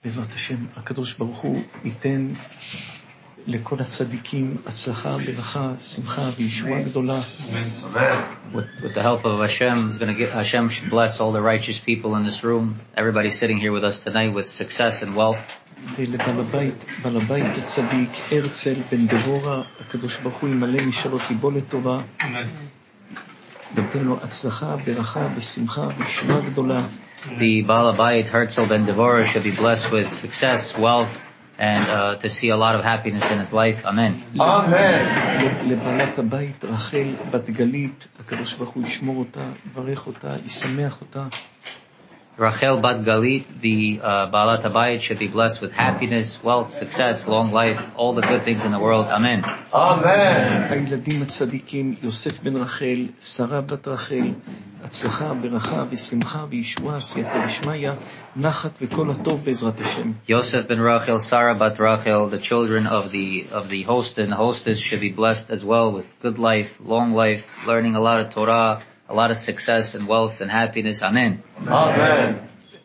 בעזרת השם, הקדוש ברוך הוא ייתן לכל הצדיקים הצלחה, ברכה, שמחה וישועה גדולה. With the help of Hashem, Hashem should bless all the righteous people in this room. Everybody sitting here with us tonight with success and wealth. ולבעל הבית הצדיק, הרצל בן דבורה, הקדוש ברוך הוא ימלא משאלות ליבו לטובה. ייתן לו הצלחה, ברכה ושמחה וישועה גדולה. The Baal Habayit, Herzl ben Devorah, should be blessed with success, wealth, and to see a lot of happiness in his life. Amen. Amen. לבעלת הבית, רחל בת גלית, הקדוש ברוך הוא ישמור אותה, יברך אותה, ישמח אותה. Rachel Bat Galit, the Baalat Habayit, should be blessed with happiness, wealth, success, long life, all the good things in the world. Amen. Amen. הילדים הצדיקים, יוסף בן רחל, שרה בת רחל, הצלחה, ברכה ושמחה וישועה, סייעתא דשמיא, נחת וכל הטוב בעזרת השם. Yosef ben Rachel, Sarah bat Rachel, the children of the host and hostess should be blessed as well with good life, long life, learning a lot of Torah, a lot of success and wealth and happiness. Amen. Amen.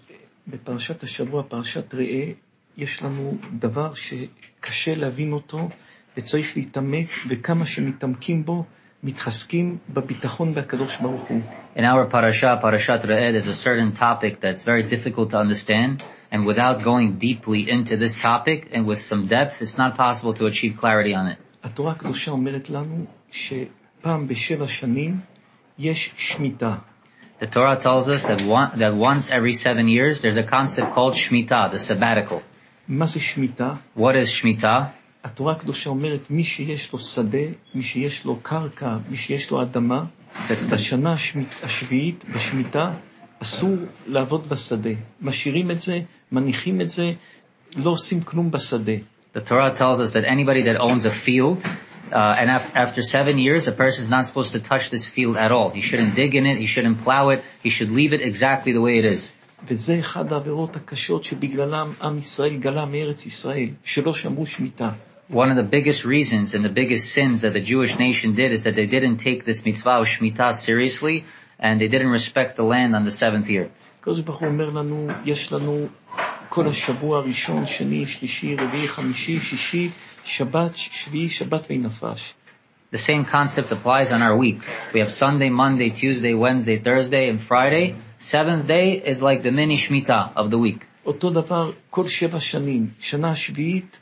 בפרשת השבוע, פרשת ראה, יש לנו דבר שקשה להבין אותו וצריך להתעמק, וכמה שמתעמקים בו, מתחזקים בביטחון בהקדוש ברוך הוא. In our parasha, Parashat Re'eh, there's a certain topic that's very difficult to understand, and without going deeply into this topic and with some depth, it's not possible to achieve clarity on it. התורה הקדושה אומרת לנו שפעם בשבע שנים יש שמיטה. The Torah tells us that once every 7 years, there's a concept called Shemitah, the sabbatical. מה זה שמיטה? What is Shemitah? התורה הקדושה אומרת, מי שיש לו שדה, מי שיש לו קרקע, מי שיש לו אדמה, בשנה השביעית, בשמיטה, אסור לעבוד בשדה. משאירים את זה, מניחים את זה, לא עושים כלום בשדה. The Torah tells us that anybody that owns a field, and after 7 years, a person is not supposed to touch this field at all. He shouldn't dig in it, he shouldn't plow it, he should leave it exactly the way it is. וזה אחד העבירות הקשות שבגללם עם ישראל גלה מארץ ישראל, שלא שמרו שמיטה. One of the biggest reasons and the biggest sins that the Jewish nation did is that they didn't take this mitzvah of Shemitah seriously, and they didn't respect the land on the 7th year. הקדוש ברוך הוא אומר לנו, יש לנו כל השבוע הראשון, שני, שלישי, רביעי, חמישי, שישי, שבת, שביעי, שבת וינפש. The same concept applies on our week. We have Sunday, Monday, Tuesday, Wednesday, Thursday, and Friday. 7th day is like the mini Shemitah of the week. אותו דבר, כל 7 שנים, שנה שביעית,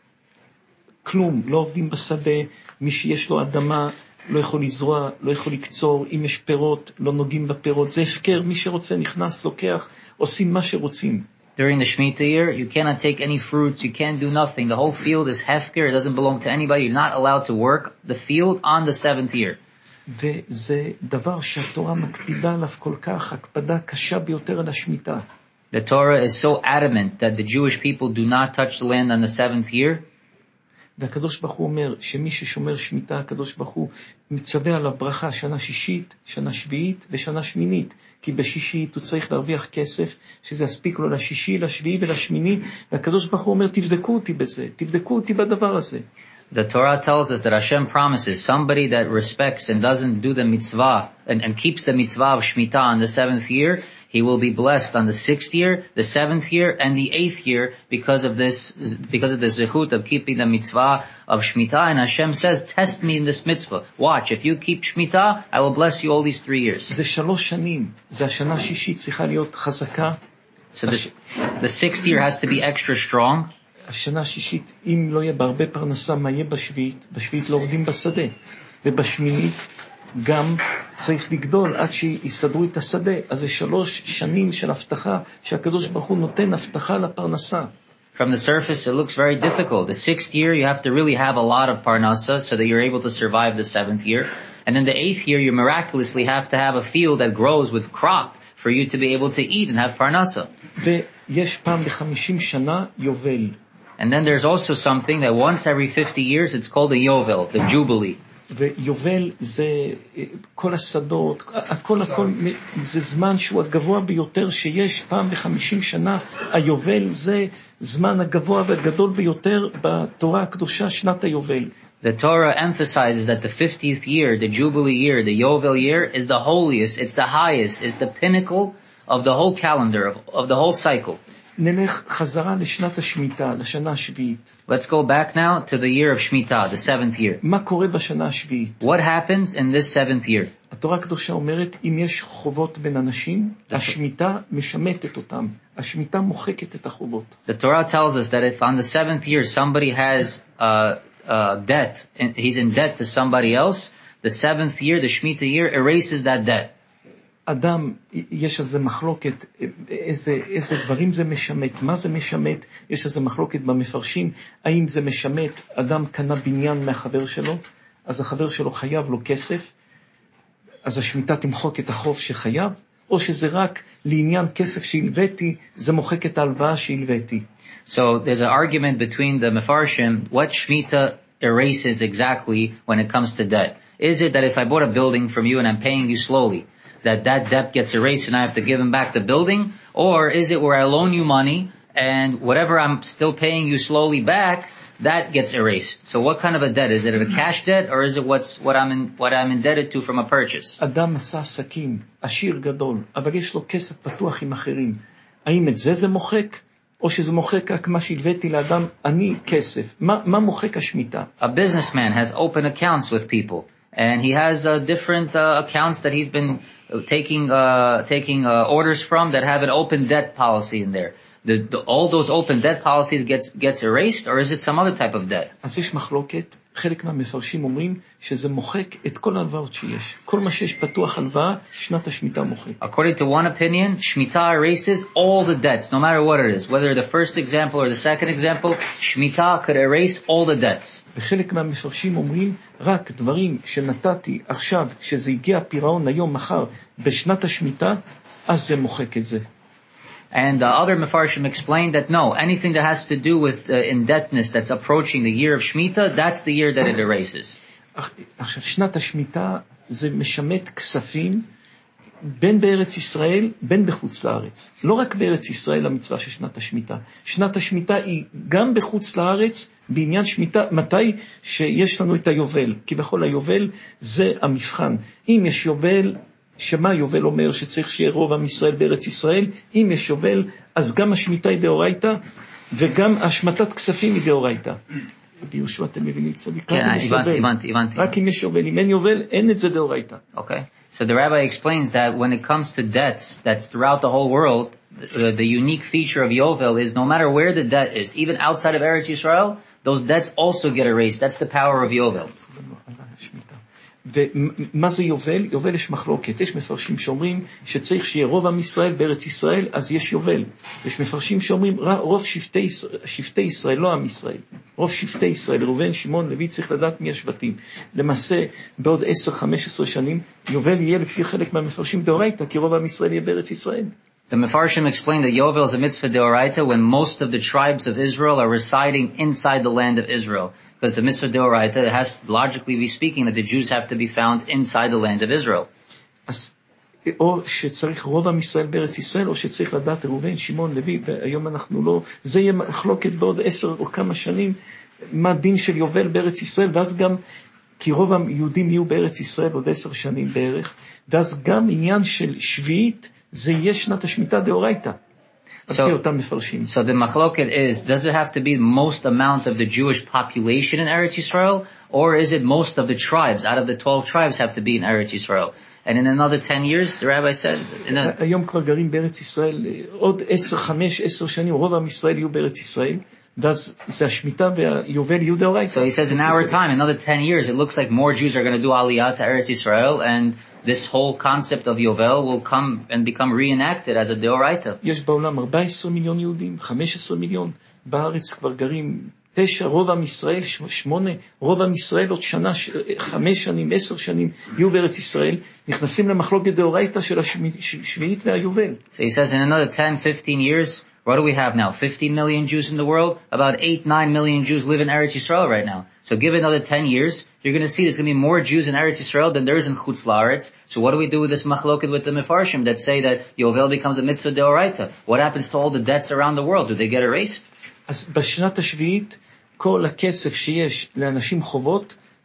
כלום, לא עובדים בשדה, מי שיש לו אדמה לא יכול לזרוע, לא יכול לקצור, אם יש פירות, לא נוגעים בפירות, זה הפקר, מי שרוצה נכנס, לוקח, עושים מה שרוצים. During the Shemitah year, you cannot take any fruits, you can't do nothing. The whole field is hefker, it doesn't belong to anybody. You're not allowed to work the field on the 7th year. וזה דבר שהתורה מקפידה עליו כל כך, הקפדה קשה ביותר על השמיטה. The Torah is so adamant that the Jewish people do not touch the land on the 7th year. והקדוש ברוך הוא אומר שמי ששומר שמיטה, הקדוש ברוך הוא מצווה עליו ברכה שנה שישית, שנה שביעית ושנה שמינית. כי בשישית הוא צריך להרוויח כסף, שזה יספיק לו לשישי, לשביעי ולשמיני, והקדוש ברוך הוא אומר, תבדקו אותי בזה, תבדקו אותי בדבר הזה. The Torah tells us that Hashem promises somebody that respects and doesn't do the mitzvah and keeps the mitzvah of Shemitah on the 7th year, he will be blessed on the 6th year, the 7th year, and the 8th year because of the zechut of keeping the mitzvah of Shemitah. And Hashem says, test me in this mitzvah. Watch, if you keep Shemitah, I will bless you all these 3 years. זה 3 שנים, זה השנה השישית צריכה להיות חזקה. So the 6th year has to be extra strong. השנה השישית, אם לא יהיה בהרבה פרנסה, מה יהיה בשביעית? בשביעית לא עובדים בשדה. ובשמינית גם צריך לגדול עד שיסדרו את השדה. אז זה 3 שנים של הבטחה, שהקדוש ברוך הוא נותן הבטחה לפרנסה. From the surface, it looks very difficult. The 6th year, you have to really have a lot of parnasa so that you're able to survive the 7th year. And then the 8th year, you miraculously have to have a field that grows with crop for you to be able to eat and have parnasa. ויש פעם ב-50 שנה יובל. And then there's also something that once every 50 years, it's called a Yovel, the Jubilee. ויובל זה כל השדות, הכל, זה זמן שהוא הגבוה ביותר שיש פעם ב-50 שנה. היובל זה זמן הגבוה והגדול ביותר בתורה הקדושה, שנת היובל. The Torah emphasizes that the 50th year, the Jubilee year, the Yovel year, is the holiest, it's the highest, it's the pinnacle of the whole calendar, of the whole cycle. נלך חזרה לשנת השמיטה, לשנה השביעית. Let's go back now to the year of Shemitah, the 7th year. מה קורה בשנה השביעית? What happens in this 7th year? התורה הקדושה אומרת, אם יש חובות בין אנשים, השמיטה משמטת אותם. השמיטה מוחקת את החובות. The Torah tells us that if on the 7th year somebody has debt, and he's in debt to somebody else, the 7th year, the Shemitah year, erases that debt. אדם, יש על זה מחלוקת, איזה דברים זה משמט, מה זה משמט, יש על זה מחלוקת במפרשים, האם זה משמט, אדם קנה בניין מהחבר שלו, אז החבר שלו חייב לו כסף, אז השמיטה תמחוק את החוב שחייב, או שזה רק לעניין כסף שהלוויתי, זה מוחק את ההלוואה שהלוויתי. So there's an argument between the Mefarshim, what Shemitah erases exactly when it comes to debt. Is it that if I bought a building from you and I'm paying you slowly, that debt gets erased and I have to give him back the building? Or is it where I loan you money and whatever I'm still paying you slowly back, that gets erased? So what kind of a debt? Is it a cash debt or is it what I'm indebted to from a purchase? אדם עשה עסקים, עשיר גדול, אבל יש לו כסף פתוח עם אחרים. האם את זה מוחק? או שזה מוחק רק מה שהלוויתי לאדם, אני כסף. מה מוחק השמיטה? A businessman has open accounts with people. And he has different accounts that he's been taking orders from that have an open debt policy in there. All those open debt policies gets erased, or is it some other type of debt? אז יש מחלוקת, חלק מהמפרשים אומרים שזה מוחק את כל ההלוואות שיש. כל מה שיש פתוח הלוואה, שנת השמיטה מוחק. According to one opinion, Shemitah erases all the debts, no matter what it is. Whether the first example or the second example, Shemitah could erase all the debts. וחלק מהמפרשים אומרים, רק דברים שנתתי עכשיו, שזה הגיע פירעון היום, מחר, בשנת השמיטה, אז זה מוחק את זה. And other Mefarshim explained that no, anything that has to do with indebtedness that's approaching the year of Shemitah, that's the year that it erases. עכשיו, שנת השמיטה זה משמט כספים בין בארץ ישראל, בין בחוץ לארץ. לא רק בארץ ישראל המצווה של שנת השמיטה. שנת השמיטה היא גם בחוץ לארץ, בעניין שמיטה, מתי שיש לנו את היובל. כי בכל היובל זה המבחן. אם יש יובל, שמה יובל אומר שצריך שיהיה רוב עם ישראל בארץ ישראל, אם יש יובל, אז גם השמיטה היא דאורייתא, וגם השמטת כספים היא דאורייתא. ביהושע אתם מבינים צדיק, רק אם יש יובל, אם אין יובל, אין את זה דאורייתא. Okay. So the rabbi explains that when it comes to debts, that's throughout the whole world, the unique feature of Yovel is no matter where the debt is, even outside of Eretz Yisrael, those debts also get erased. That's the power of Yovel. ומה זה יובל? יובל יש מחלוקת. יש מפרשים שאומרים שצריך שיהיה רוב עם ישראל בארץ ישראל, אז יש יובל. יש מפרשים שאומרים רוב שבטי ישראל, לא עם ישראל. רוב שבטי ישראל, ראובן, שמעון, לוי, צריך לדעת מי השבטים. למעשה, בעוד 10-15 שנים, יובל יהיה לפי חלק מהמפרשים דאורייתא, כי רוב עם ישראל יהיה בארץ ישראל. The Mefarshim explained that Yovel is a mitzvah deoraita when most of the tribes of Israel are residing inside the land of Israel. Because the mitzvah deoraita has, logically be speaking, that the Jews have to be found inside the land of Israel. אז או שצריך רוב עם ישראל בארץ ישראל, או שצריך לדעת ראובן, שמעון, לוי, והיום אנחנו לא, זה יהיה מחלוקת בעוד 10 או כמה שנים, מה דין של יובל בארץ ישראל, ואז גם, כי רוב היהודים יהיו בארץ ישראל עוד 10 שנים בערך, ואז גם עניין של שביעית, זה יהיה שנת השמיטה דאורייתא. So the machloket is, does it have to be most amount of the Jewish population in Eretz Yisrael, or is it most of the tribes, out of the 12 tribes have to be in Eretz Yisrael? And in another 10 years, the rabbi said... היום כבר גרים בארץ ישראל, עוד 10 שנים, רוב עם ישראל יהיו בארץ ישראל, ואז זה השמיטה והיובל יהיו דאורייתא. So he says in our time, another 10 years, it looks like more Jews are going to do aliyah to Eretz Yisrael, and this whole concept of Yovel will come and become reenacted as a deoraita. יש בעולם 14 מיליון יהודים, 15 מיליון, בארץ כבר גרים 9, רוב עם ישראל 8, רוב עם ישראל עוד שנה, 5 שנים, 10 שנים, יהיו בארץ ישראל, נכנסים למחלוקת דאורייתא של השביעית והיובל. So he says in another 10-15 years, what do we have now? 15 million Jews in the world? About 8-9 million Jews live in Eretz Yisrael right now. So give it another 10 years, you're going to see there's going to be more Jews in Eretz Yisrael than there is in Chutz La'aretz. So what do we do with this machloket with the Mefarshim that say that Yovel becomes a mitzvah deoraita? What happens to all the debts around the world? Do they get erased? אז בשנת השביעית, כל הכסף שיש לאנשים חובות,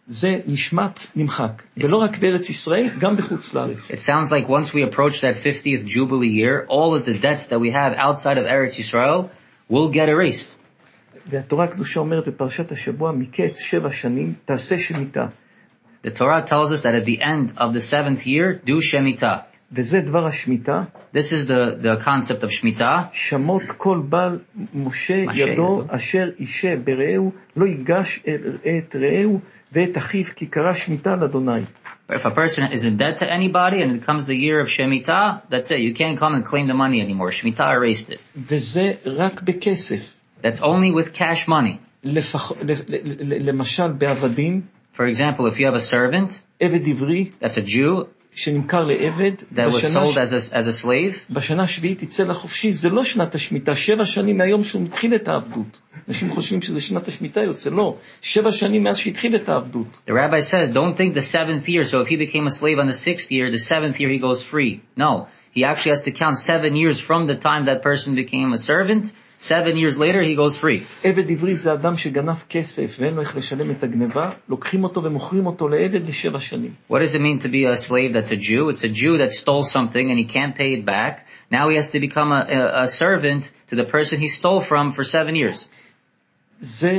זה נשמט, נמחק. ולא רק בארץ ישראל, גם בחוץ לארץ. It sounds like once we approach that 50th Jubilee year, all of the debts that we have outside of Eretz Yisrael will get erased. והתורה הקדושה אומרת בפרשת השבוע, מקץ 7 שנים תעשה שמיטה. The Torah tells us that at the end of the 7th year, do Shemitah. וזה דבר השמיטה. This is the concept of Shemitah. שמות כל בעל משה ידו אשר אישה ברעהו לא ייגש את רעהו ואת אחיו כי קרא שמיטה לאדוני. If a person is in debt to anybody and it comes the year of Shemitah, that's it. You can't come and claim the money anymore. Shemitah erased it. וזה רק בכסף. That's only with cash money. למשל בעבדים. For example, if you have a servant, עבד עברי, that's a Jew, שנמכר לעבד, that was sold as a slave, בשנה השביעית יצא לחופשי, זה לא שנת השמיטה, 7 שנים מהיום שהוא מתחיל את העבדות. אנשים חושבים שזה שנת השמיטה יוצא, לא. 7 שנים מאז שהתחיל את העבדות. The rabbi says, don't think the 7th year, so if he became a slave on the 6th year, the 7th year he goes free. No, he actually has to count 7 years from the time that person became a servant. 7 years later, he goes free. עבד עברי זה אדם שגנב כסף ואין לו איך לשלם את הגנבה, לוקחים אותו ומוכרים אותו לעבד ל7 שנים. What does it mean to be a slave that's a Jew? It's a Jew that stole something and he can't pay it back. Now he has to become a servant to the person he stole from for 7 years. זה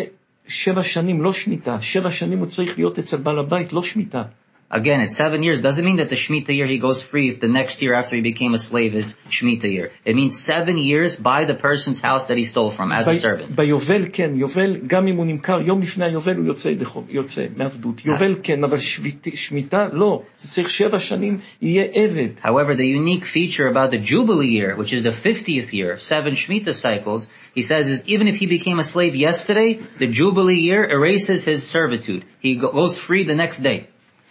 7 שנים, לא שמיטה. 7 שנים הוא צריך להיות אצל בעל הבית, לא שמיטה. Again, it's 7 years. Doesn't mean that the Shemitah year he goes free if the next year after he became a slave is Shemitah year. It means 7 years by the person's house that he stole from as a servant. ביובל כן, יובל גם אם הוא נמכר יום לפני היובל הוא יוצא מעבדות. יובל כן, אבל שמיטה לא. זה צריך 7 שנים יהיה עבד. However, the unique feature about the Jubilee year, which is the 50th year, 7 Shemitah cycles, he says is even if he became a slave yesterday, the Jubilee year erases his servitude. He goes free the next day.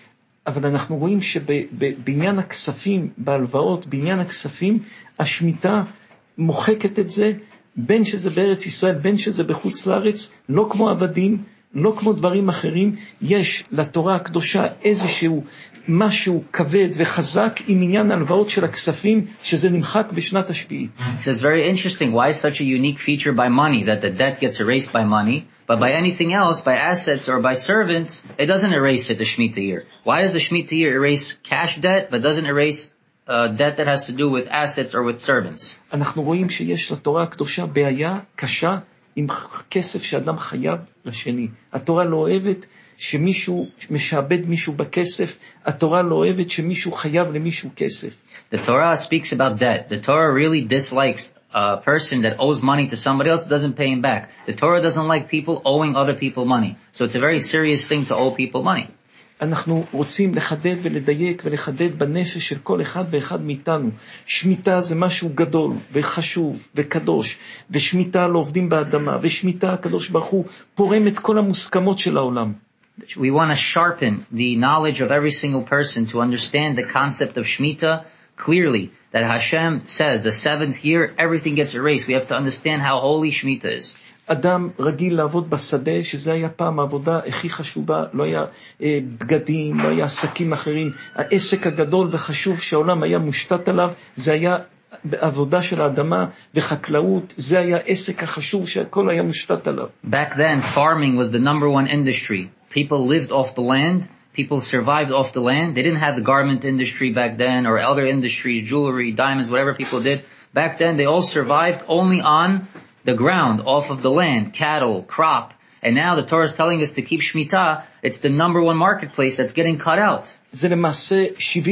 אבל אנחנו רואים שבעניין הכספים, בהלוואות, בעניין הכספים, השמיטה מוחקת את זה, בין שזה בארץ ישראל, בין שזה בחוץ לארץ, לא כמו עבדים, לא כמו דברים אחרים, יש לתורה הקדושה איזשהו משהו כבד וחזק עם עניין הלוואות של הכספים, שזה נמחק בשנת השביעית. So it's very interesting why such a unique feature by money, that the debt gets erased by money, but by anything else, by assets or by servants, it doesn't erase it, the Shemitah year. Why does the Shemitah year erase cash debt, but doesn't erase debt that has to do with assets or with servants? אנחנו רואים שיש לתורה הקדושה בעיה קשה עם כסף שאדם חייב לשני. התורה לא אוהבת שמישהו משעבד מישהו בכסף, התורה לא אוהבת שמישהו חייב למישהו כסף. The Torah speaks about debt. The Torah really dislikes a person that owes money to somebody else doesn't pay him back. The Torah doesn't like people owing other people money. So it's a very serious thing to owe people money. אנחנו רוצים לחדד ולדייק ולחדד בנפש של כל אחד ואחד מאיתנו. שמיטה זה משהו גדול וחשוב וקדוש, ושמיטה לא עובדים באדמה, ושמיטה הקדוש ברוך הוא פורם את כל המוסכמות של העולם. We want to sharpen the knowledge of every single person to understand the concept of Shemitah clearly. That Hashem says the 7th year, everything gets erased. We have to understand how holy Shemitah is. אדם רגיל לעבוד בשדה, שזה היה פעם העבודה הכי חשובה, לא היה בגדים, לא היה עסקים אחרים. העסק הגדול וחשוב שהעולם היה מושתת עליו, זה היה בעבודה של האדמה וחקלאות, זה היה עסק החשוב שהכל היה מושתת עליו. Back then, farming was the number one industry. People lived off the land. People survived off the land. They didn't have the garment industry back then or other industries, jewelry, diamonds, whatever people did. Back then, they all survived only on the ground, off of the land, cattle, crop. And now the Torah is telling us to keep Shemitah. It's the number one marketplace that's getting cut out. זה למעשה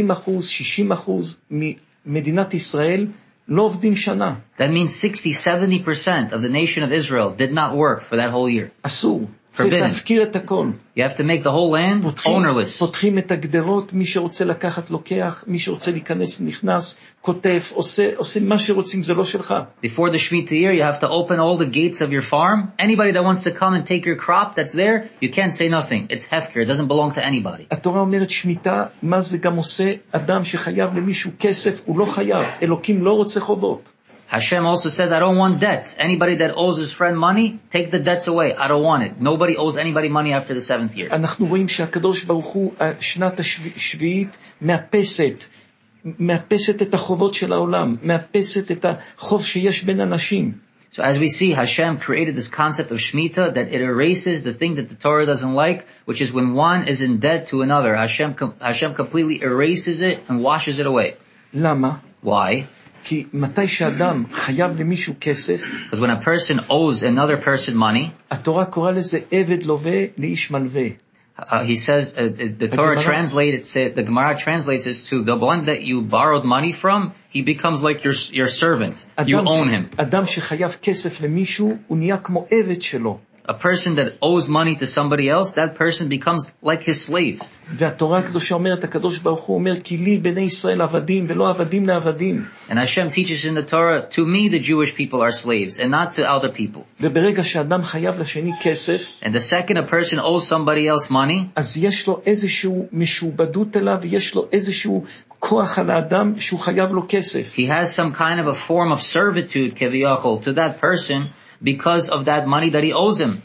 70%, 60% ממדינת ישראל לא עובדים שנה. That means 60-70% of the nation of Israel did not work for that whole year. אסור. צריך להפקיר את הכל. You have to make the whole land ownerless. פותחים את הגדרות, מי שרוצה לקחת לוקח, מי שרוצה להיכנס נכנס, כותב, עושה מה שרוצים, זה לא שלך. Before the Shemitah year, you have to open all the gates of your farm. Anybody that wants to come and take your crop that's there, you can't say nothing. It's hefker. It doesn't belong to anybody. התורה אומרת שמיטה, מה זה גם עושה? אדם שחייב למישהו כסף, הוא לא חייב. אלוקים לא רוצה חובות. Hashem also says, I don't want debts. Anybody that owes his friend money, take the debts away. I don't want it. Nobody owes anybody money after the 7th year. אנחנו רואים שהקדוש ברוך הוא, שנת השביעית, מאפסת את החובות של העולם, מאפסת את החוב שיש בין אנשים. So as we see, Hashem created this concept of Shemitah that it erases the thing that the Torah doesn't like, which is when one is in debt to another. Hashem completely erases it and washes it away. למה? Why? כי מתי שאדם חייב למישהו כסף, Because when a person owes another person money, התורה קורא לזה עבד לווה לאיש מלווה. he says, the Torah translates it, the Gemara translates this to the one that you borrowed money from, he becomes like your servant. You own him. אדם שחייב כסף למישהו, הוא נהיה כמו עבד שלו. A person that owes money to somebody else, that person becomes like his slave. והתורה הקדושה אומרת, הקדוש ברוך הוא אומר, כי לי בני ישראל עבדים ולא עבדים לעבדים. And Hashem teaches in the Torah, to me the Jewish people are slaves and not to other people. וברגע שאדם חייב לשני כסף, And the second a person owes somebody else money, אז יש לו איזשהו משועבדות אליו, יש לו איזשהו כוח על האדם שהוא חייב לו כסף. he has some kind of a form of servitude, כביכול, to that person because of that money that he owes him.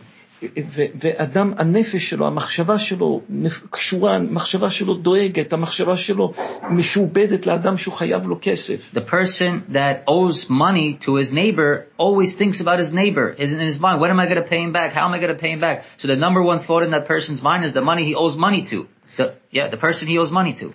ואדם, הנפש שלו, המחשבה שלו קשורה, המחשבה שלו דואגת, המחשבה שלו משועבדת לאדם שהוא חייב לו כסף. The person that owes money to his neighbor always thinks about his neighbor. Is in his mind, when am I going to pay him back? How am I going to pay him back? So the number one thought in that person's mind is the money he owes money to. The person he owes money to.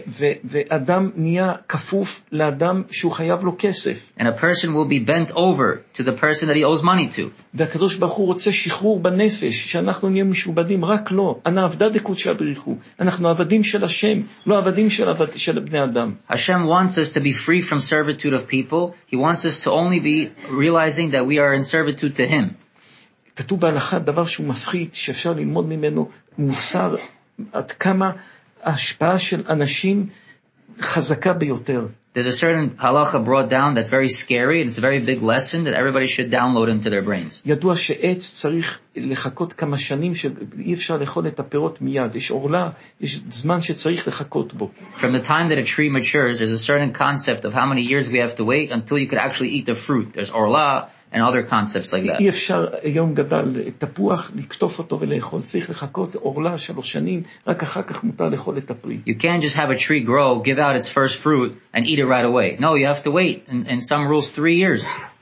ואדם נהיה כפוף לאדם שהוא חייב לו כסף. And a person will be bent over to the person that he owes money to. והקדוש ברוך הוא רוצה שחרור בנפש, שאנחנו נהיה משועבדים רק לו. אנא עבדה דקודשא בריחו. אנחנו עבדים של השם, לא עבדים של בני אדם. Hashem wants us to be free from servitude of people. He wants us to only be realizing that we are in servitude to him. כתוב בהלכה דבר שהוא מפחיד, שאפשר ללמוד ממנו מוסר, עד כמה ההשפעה של אנשים חזקה ביותר. There's a certain halacha brought down that's very scary, and it's a very big lesson that everybody should download into their brains. ידוע שעץ צריך לחכות כמה שנים, שאי אפשר לאכול את הפירות מיד. יש עורלה, יש זמן שצריך לחכות בו. From the time that a tree matures, there's a certain concept of how many years we have to wait until you could actually eat the fruit. There's orla and other concepts like that. אי אפשר היום גדל תפוח, לקטוף אותו ולאכול. צריך לחכות עורלה 3 שנים, רק אחר כך מותר לאכול את הפרי. You can't just have a tree grow, give out its first fruit, and eat it right away. No, you have to wait. In some rules, 3 years.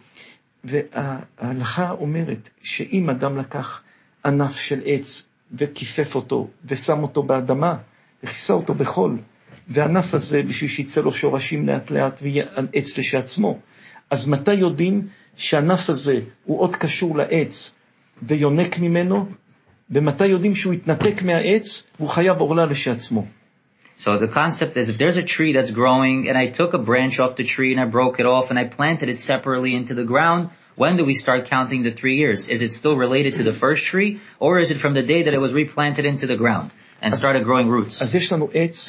וההלכה אומרת שאם אדם לקח ענף של עץ וכיפף אותו ושם אותו באדמה וכיסה אותו בחול, והענף הזה בשביל שיצא לו שורשים לאט לאט ויהיה עץ לשעצמו, אז מתי יודעים שהענף הזה הוא עוד קשור לעץ ויונק ממנו, ומתי יודעים שהוא יתנתק מהעץ והוא חייב עורלה לשעצמו? So the concept is, if there's a tree that's growing and I took a branch off the tree and I broke it off and I planted it separately into the ground, when do we start counting the 3 years? Is it still related to the first tree, or is it from the day that it was replanted into the ground and started growing roots? אז יש לנו עץ,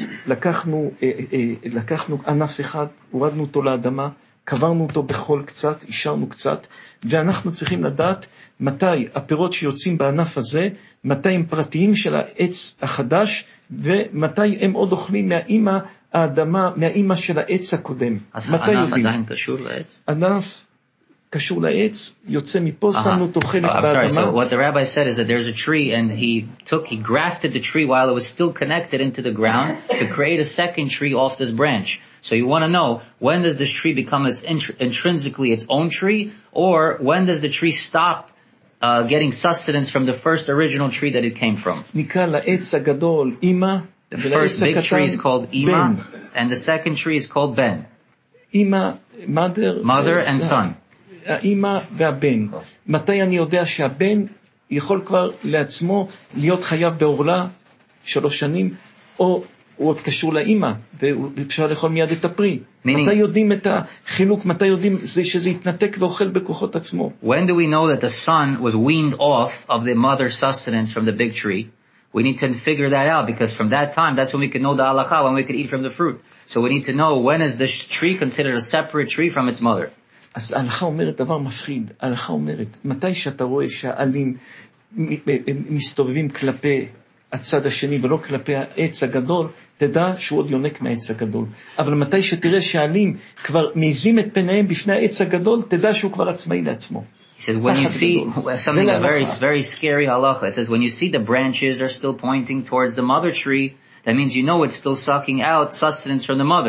לקחנו ענף אחד, הורדנו אותו לאדמה, קברנו אותו בחול קצת, אישרנו קצת, ואנחנו צריכים לדעת מתי הפירות שיוצאים בענף הזה, מתי הם פרטיים של העץ החדש, ומתי הם עוד אוכלים מהאימא האדמה, מהאימא של העץ הקודם. אז הענף עדיין קשור לעץ? ענף קשור לעץ, יוצא מפה, שמנו אותו חלק באדמה. So what the rabbi said is that there's a tree and he grafted the tree while it was still connected into the ground to create a second tree off this branch. So you want to know, when does this tree become intrinsically its own tree, or when does the tree stop getting sustenance from the first original tree that it came from? נקרא לעץ הגדול אימא, the first big tree is called Ima, and the second tree is called Ben. אימא, mother and son. האימא והבן. מתי אני יודע שהבן יכול כבר לעצמו להיות חייב בעורלה 3 שנים, או הוא עוד קשור לאימא, ואפשר לאכול מיד את הפרי. מתי יודעים את החילוק, מתי יודעים שזה יתנתק ואוכל בכוחות עצמו? When do we know that the son was weaned off of the mother's sustenance from the big tree? We need to figure that out, because from that time, that's when we can know the halakha, when we can eat from the fruit. So we need to know, when is this tree considered a separate tree from its mother? אז ההלכה אומרת דבר מפחיד. ההלכה אומרת, מתי שאתה רואה שהעלים מסתובבים כלפי הצד השני ולא כלפי העץ הגדול, תדע שהוא עוד יונק מהעץ הגדול. אבל מתי שתראה שהעלים כבר מעיזים את פניהם בפני העץ הגדול, תדע שהוא כבר עצמאי לעצמו. He says, when you see something very, very scary halacha, it says, when you see the branches are still pointing towards the mother tree, that means you know it's still sucking out sustenance from the mother.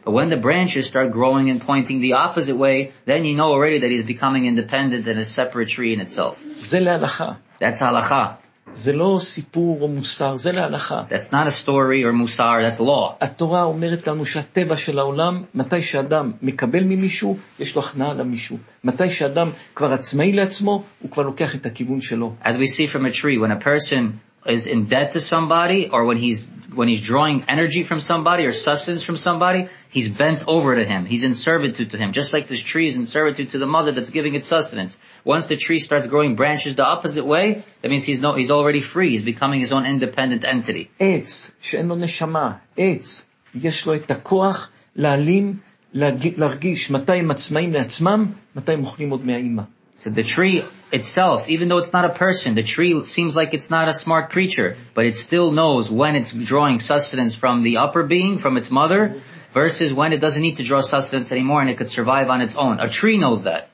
But when the branches start growing and pointing the opposite way, then you know already that he's becoming independent and a separate tree in itself. זה להלכה. That's halacha. זה לא סיפור או מוסר, זה להלכה. That's not a story or musar, that's law. התורה אומרת לנו שהטבע של העולם, מתי שאדם מקבל ממישהו, יש לו הכנעה למישהו. מתי שאדם כבר עצמאי לעצמו, הוא כבר לוקח את הכיוון שלו. As we see from a tree, when a person is in debt to somebody, or when he's drawing energy from somebody or sustenance from somebody, he's bent over to him. He's in servitude to him. Just like this tree is in servitude to the mother that's giving it sustenance. Once the tree starts growing branches the opposite way, that means he's already free. He's becoming his own independent entity. עץ שאין לו נשמה, עץ, יש לו את הכוח להעלים, להרגיש מתי הם עצמאים לעצמם, מתי הם אוכלים עוד מהאימא. So the tree itself, even though it's not a person, the tree seems like it's not a smart creature, but it still knows when it's drawing sustenance from the upper being, from its mother, versus when it doesn't need to draw sustenance anymore and it could survive on its own. A tree knows that.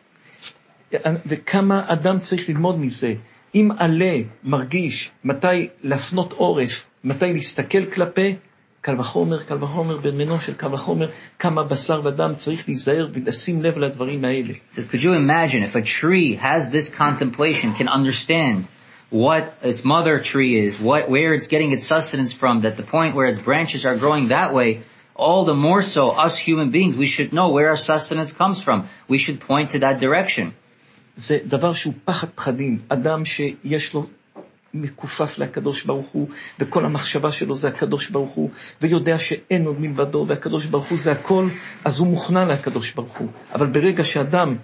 וכמה אדם צריך ללמוד מזה. אם עלה מרגיש מתי להפנות עורף, מתי להסתכל כלפי, קל וחומר, בן מנו של קל וחומר, כמה בשר ודם צריך להיזהר ולשים לב לדברים האלה. So could you imagine if a tree has this contemplation, can understand what its mother tree is, where it's getting its sustenance from, that the point where its branches are growing that way, all the more so us human beings, we should know where our sustenance comes from. We should point to that direction. זה דבר שהוא פחד פחדים. אדם שיש לו מקופף לקדוש ברוך הוא, וכל המחשבה שלו זה הקדוש ברוך הוא, ויודע שאין עוד מלבדו, והקדוש ברוך הוא זה הכל, אז הוא מוכנע לקדוש ברוך הוא. אבל ברגע שאדם,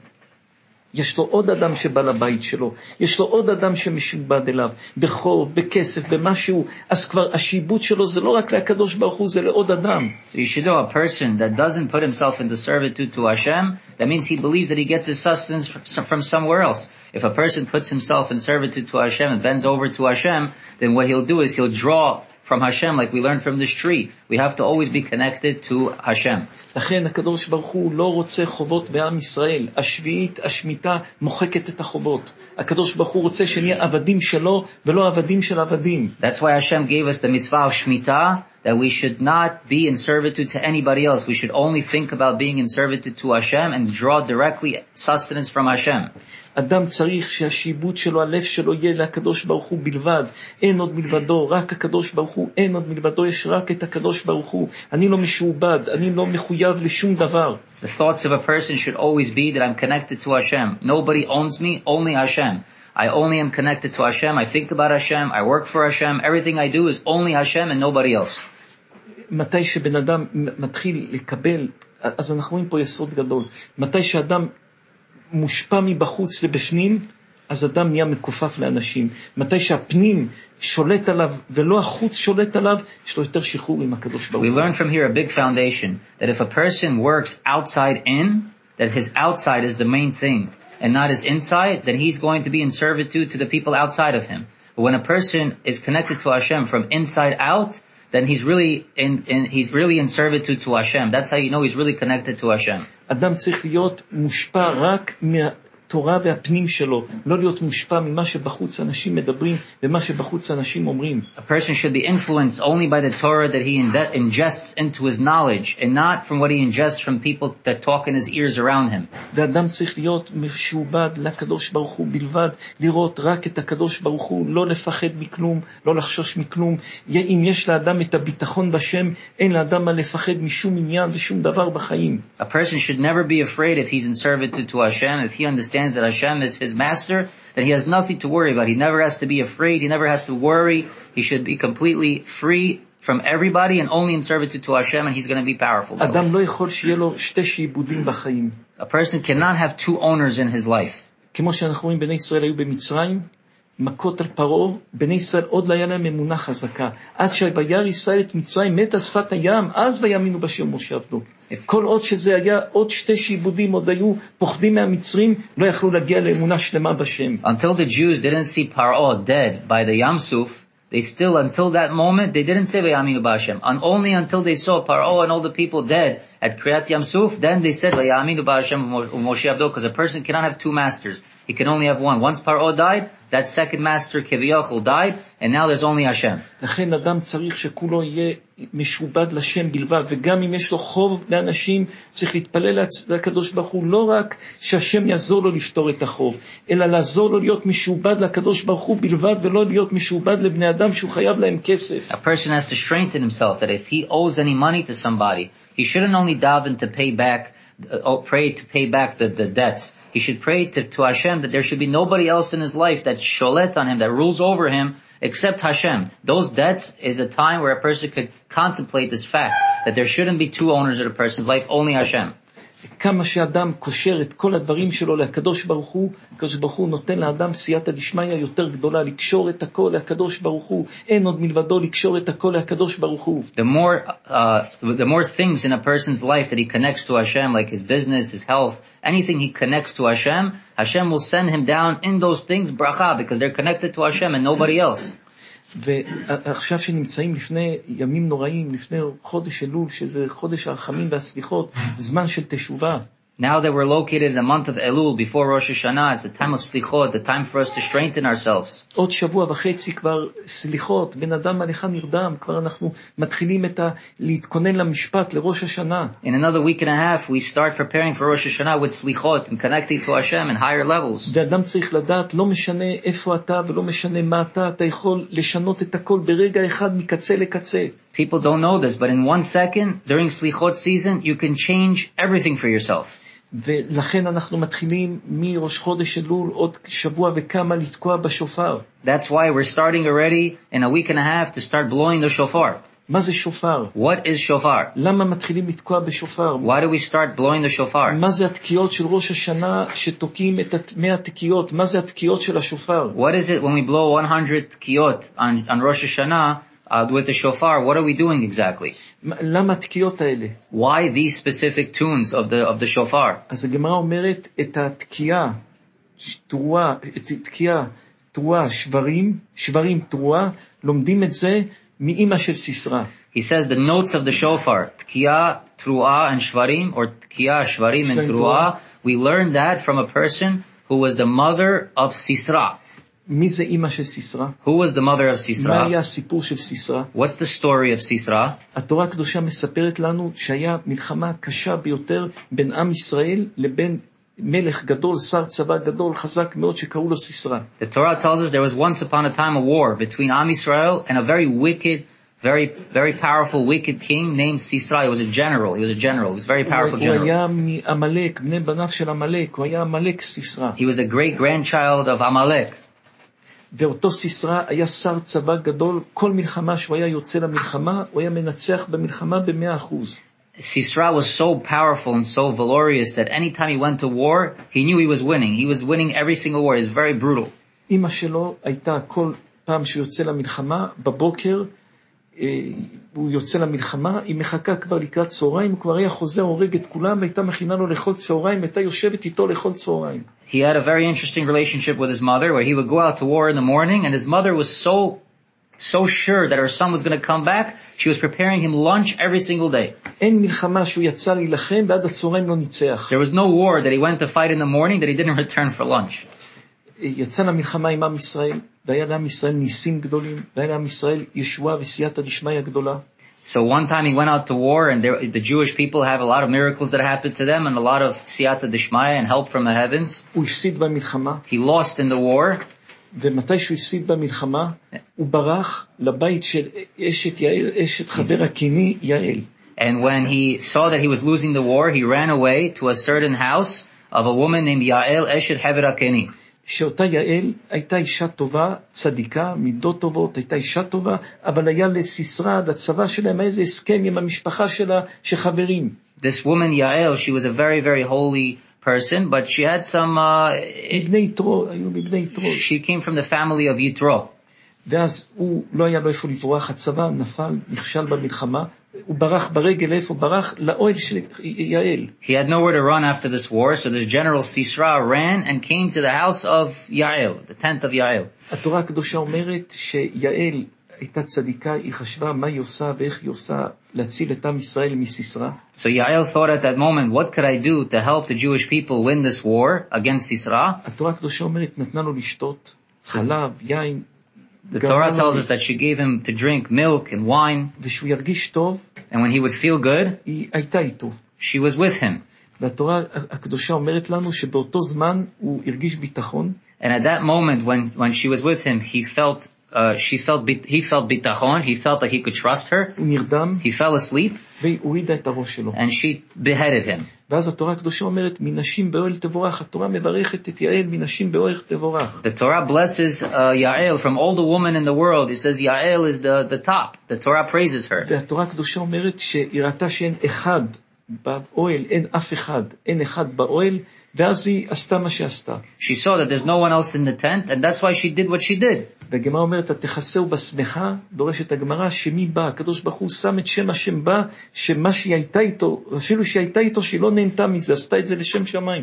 יש לו עוד אדם שבא לבית שלו, יש לו עוד אדם שמשובד אליו, בחוב, בכסף, במשהו, אז כבר השיבוד שלו זה לא רק לקדוש ברוך הוא, זה לעוד אדם. So you should know a person that doesn't put himself into servitude to Hashem, that means he believes that he gets his sustenance from somewhere else. If a person puts himself in servitude to Hashem and bends over to Hashem, then what he'll do is he'll draw from Hashem, like we learned from this tree. We have to always be connected to Hashem. לכן הקדוש ברוך הוא לא רוצה חובות בעם ישראל. השביעית, השמיטה, מוחקת את החובות. הקדוש ברוך הוא רוצה שנהיה עבדים שלו, ולא עבדים של עבדים. That's why Hashem gave us the mitzvah of Shemitah, that we should not be in servitude to anybody else. We should only think about being in servitude to Hashem and draw directly sustenance from Hashem. אדם צריך שהשיבוד שלו, הלב שלו יהיה לקדוש ברוך הוא בלבד. אין עוד מלבדו, רק הקדוש ברוך הוא, אין עוד מלבדו, יש רק את הקדוש ברוך הוא. אני לא משועבד, אני לא מחויב לשום דבר. The thoughts of a person should always be that I'm connected to Hashem. Nobody owns me, only Hashem. I only am connected to Hashem, I think about Hashem, I work for Hashem, everything I do is only Hashem and nobody else. מתי שבן אדם מתחיל לקבל, אז אנחנו רואים פה יסוד גדול. מתי שאדם מושפע מבחוץ לבפנים, אז אדם נהיה מכופף לאנשים. מתי שהפנים שולט עליו ולא החוץ שולט עליו, יש לו יותר שחרור עם הקדוש ברוך הוא. We learn from here a big foundation, that if a person works outside in, that his outside is the main thing, and not his inside, then he's going to be in servitude to the people outside of him. But when a person is connected to Hashem from inside out, then he's really in servitude to Hashem. That's how you know he's really connected to Hashem. אדם צריך להיות מושפע רק מהתורה והפנים שלו, לא להיות מושפע ממה שבחוץ אנשים מדברים ומה שבחוץ אנשים אומרים. A person should be influenced only by the Torah that he ingests into his knowledge, and not from what he ingests from people that talk in his ears around him. ואדם צריך להיות משועבד לקדוש ברוך הוא בלבד, לראות רק את הקדוש ברוך הוא, לא לפחד מכלום, לא לחשוש מכלום. אם יש לאדם את הביטחון בשם, אין לאדם מה לפחד משום עניין ושום דבר בחיים. A person should never be afraid if he's in servitude to Hashem, if he understands that Hashem is his master, that he has nothing to worry about. He never has to be afraid, he never has to worry. He should be completely free from everybody and only in servitude to Hashem, and he's going to be powerful. אדם לא יכול שיהיה לו שתי שעבודים בחיים. A person cannot have two owners in his life. כמו שאנחנו רואים, בני ישראל היו במצרים, מכות על פרעה, בני ישראל עוד לא היה להם אמונה חזקה. עד שבירא ישראל את מצרים, מת על שפת הים, אז ויאמינו בשם משה עבדו. כל עוד שזה היה עוד שתי שעבודים, עוד היו פוחדים מהמצרים, לא יכלו להגיע לאמונה שלמה בשם. Until the Jews didn't see Paro dead by the Yam Suf, they still, until that moment, they didn't say Vayaminu B'Hashem. And only until they saw Paro and all the people dead at Kriyat Yamsuf, then they said, Ya'aminu ba'Hashem u'Moshe Abdo, because a person cannot have two masters. He can only have one. Once Paro died, that second master, Kiviyachol, died, and now there's only Hashem. לכן אדם צריך שכולו יהיה משובד לשם בלבד, וגם אם יש לו חוב לאנשים, צריך להתפלל לקדוש ברוך הוא, לא רק שהשם יעזור לו לפתור את החוב, אלא לעזור לו להיות משובד לקדוש ברוך הוא בלבד, ולא להיות משובד לבני אדם שהוא חייב להם כסף. A person has to strengthen himself that if he owes any money to somebody, he shouldn't only daven to pay back, pray to pay back the debts. He should pray to Hashem that there should be nobody else in his life that sholet on him, that rules over him, except Hashem. Those debts is a time where a person could contemplate this fact, that there shouldn't be two owners of a person's life, only Hashem. כמה שאדם קושר את כל הדברים שלו לקדוש ברוך הוא, הקדוש ברוך הוא נותן לאדם סייעתא דשמיא יותר גדולה, לקשור את הכל לקדוש ברוך הוא, אין עוד מלבדו לקשור את הכל לקדוש ברוך הוא. The more things in a person's life that he connects to Hashem, like his business, his health, anything he connects to Hashem, Hashem will send him down in those things bracha, because they're connected to Hashem and nobody else. ועכשיו שנמצאים לפני ימים נוראים, לפני חודש אלול, שזה חודש הרחמים והסליחות, זמן של תשובה. Now that we're located in the month of Elul, before Rosh Hashanah, it's the time of slichot, the time for us to strengthen ourselves. עוד שבוע וחצי כבר סליחות, בן אדם עליך נרדם, כבר אנחנו מתחילים להתכונן למשפט, לראש השנה. In another week and a half, we start preparing for Rosh Hashanah with slichot and connecting to Hashem in higher levels. ואדם צריך לדעת, לא משנה איפה אתה ולא משנה מה אתה יכול לשנות את הכל ברגע אחד מקצה לקצה. People don't know this, but in 1 second, during slichot season, you can change everything for yourself. ולכן אנחנו מתחילים מראש חודש אלול עוד שבוע וכמה לתקוע בשופר. That's why we're starting already in a week and a half to start blowing the shofar. מה זה שופר? What is shofar? למה מתחילים לתקוע בשופר? Why do we start blowing the shofar? מה זה התקיעות של ראש השנה שתוקעים את 100 תקיעות? מה זה התקיעות של השופר? What is it when we blow 100 תקיעות on Rosh Hashanah with the shofar? What are we doing exactly? למה התקיעות האלה? Why these specific tunes of the shofar? אז הגמרא אומרת את התקיעה, תרועה, שברים תרועה, לומדים את זה מאמא של סיסרא. He says the notes of the shofar, tkiya, tru'a, and shvarim, or tkiya, shvarim, and tru'a, we learned that from a person who was the mother of Sisra. מי זה אמא של סיסרא? Who was the mother of Sisra? מה היה הסיפור של סיסרא? What's the story of Sisra? התורה הקדושה מספרת לנו שהיה מלחמה קשה ביותר בין עם ישראל לבין מלך גדול, שר צבא גדול, חזק מאוד, שקראו לו סיסרא. The Torah tells us there was once upon a time a war between Am Yisrael and a very wicked, very powerful, wicked king named Sisra. He was a general. He was a very powerful general. הוא היה מעמלק, בני בניו של עמלק, הוא היה עמלק סיסרא. He was a great grandchild of Amalek. ואותו סיסרא היה שר צבא גדול, כל מלחמה שהוא היה יוצא למלחמה, הוא היה מנצח במלחמה ב100%. Sisra was so powerful and so valorous that any time he went to war, he knew he was winning. He was winning every single war. He was very brutal. אמא שלו הייתה כל פעם שהוא יוצא למלחמה, בבוקר, הוא יוצא למלחמה, היא מחכה כבר לקראת צהריים, הוא כבר היה חוזר, הורג את כולם, והייתה מכינה לו לאכול צהריים, הייתה יושבת איתו לאכול צהריים. He had a very interesting relationship with his mother, where he would go out to war in the morning, and his mother was so sure that her son was going to come back, she was preparing him lunch every single day. אין מלחמה שהוא יצא להילחם, ועד הצהריים לא ניצח. There was no war that he went to fight in the morning that he didn't return for lunch. יצא למלחמה עם עם ישראל, והיה לעם ישראל ניסים גדולים, והיה לעם ישראל ישועה וסייעתא דשמיא גדולה. So one time he went out to war, and the Jewish people have a lot of miracles that happened to them, and a lot of siyata deshmaya and help from the heavens. הוא הפסיד במלחמה. He lost in the war. ומתי שהוא הפסיד במלחמה, הוא ברח לבית של אשת יעל, אשת חבר הקיני יעל. And when he saw that he was losing the war, he ran away to a certain house of a woman named Yael, Eshet Hever HaKeni. שאותה יעל הייתה אישה טובה, צדיקה, מידות טובות, הייתה אישה טובה, אבל היה לסיסרא, לצבא שלהם, איזה הסכם עם המשפחה שלה, שחברים. This woman Yael, she was a very, very holy person, but she had some... מבני יתרו, היו מבני יתרו. She came from the family of Yitro. ואז הוא לא היה לו איפה לברוח, הצבא נפל, נכשל במלחמה, הוא ברח ברגל, איפה ברח? לאוהל של יעל. He had nowhere to run after this war, so this general Sisra ran and came to the house of Yael, the tent of Yael. התורה הקדושה אומרת שיעל הייתה צדיקה, היא חשבה מה היא עושה ואיך היא עושה להציל את עם ישראל מסיסרא. So Yael thought at that moment, what could I do to help the Jewish people win this war against Sisera? התורה הקדושה אומרת, נתנה לו לשתות חלב, יין. The Torah tells us that she gave him to drink milk and wine, ושהוא ירגיש טוב, and when he would feel good, היא הייתה איתו. she was with him. והתורה הקדושה אומרת לנו שבאותו זמן הוא הרגיש ביטחון. And at that moment, when she was with him, he felt bitachon, he felt like he could trust her. הוא נרדם, He fell asleep, והיא הורידה את הראש שלו. and she beheaded him. ואז התורה הקדושה אומרת, מנשים באוהל תבורך. התורה מברכת את יעל, מנשים באוהל תבורך. The Torah blesses Yael from all the women in the world. It says Yael is the top. The Torah praises her. והתורה הקדושה אומרת שהיא ראתה שאין אחד באוהל, אין אף אחד, אין אחד באוהל, ואז היא עשתה מה שעשתה. She saw that there's no one else in the tent, and that's why she did what she did. והגמרא אומרת, תכסהו בשמחה, דורשת הגמרא, שמי בא, הקדוש ברוך הוא שם את שם השם בא, שמה שהיא הייתה איתו, אפילו שהיא הייתה איתו, שהיא לא נהנתה מזה, עשתה את זה לשם שמיים.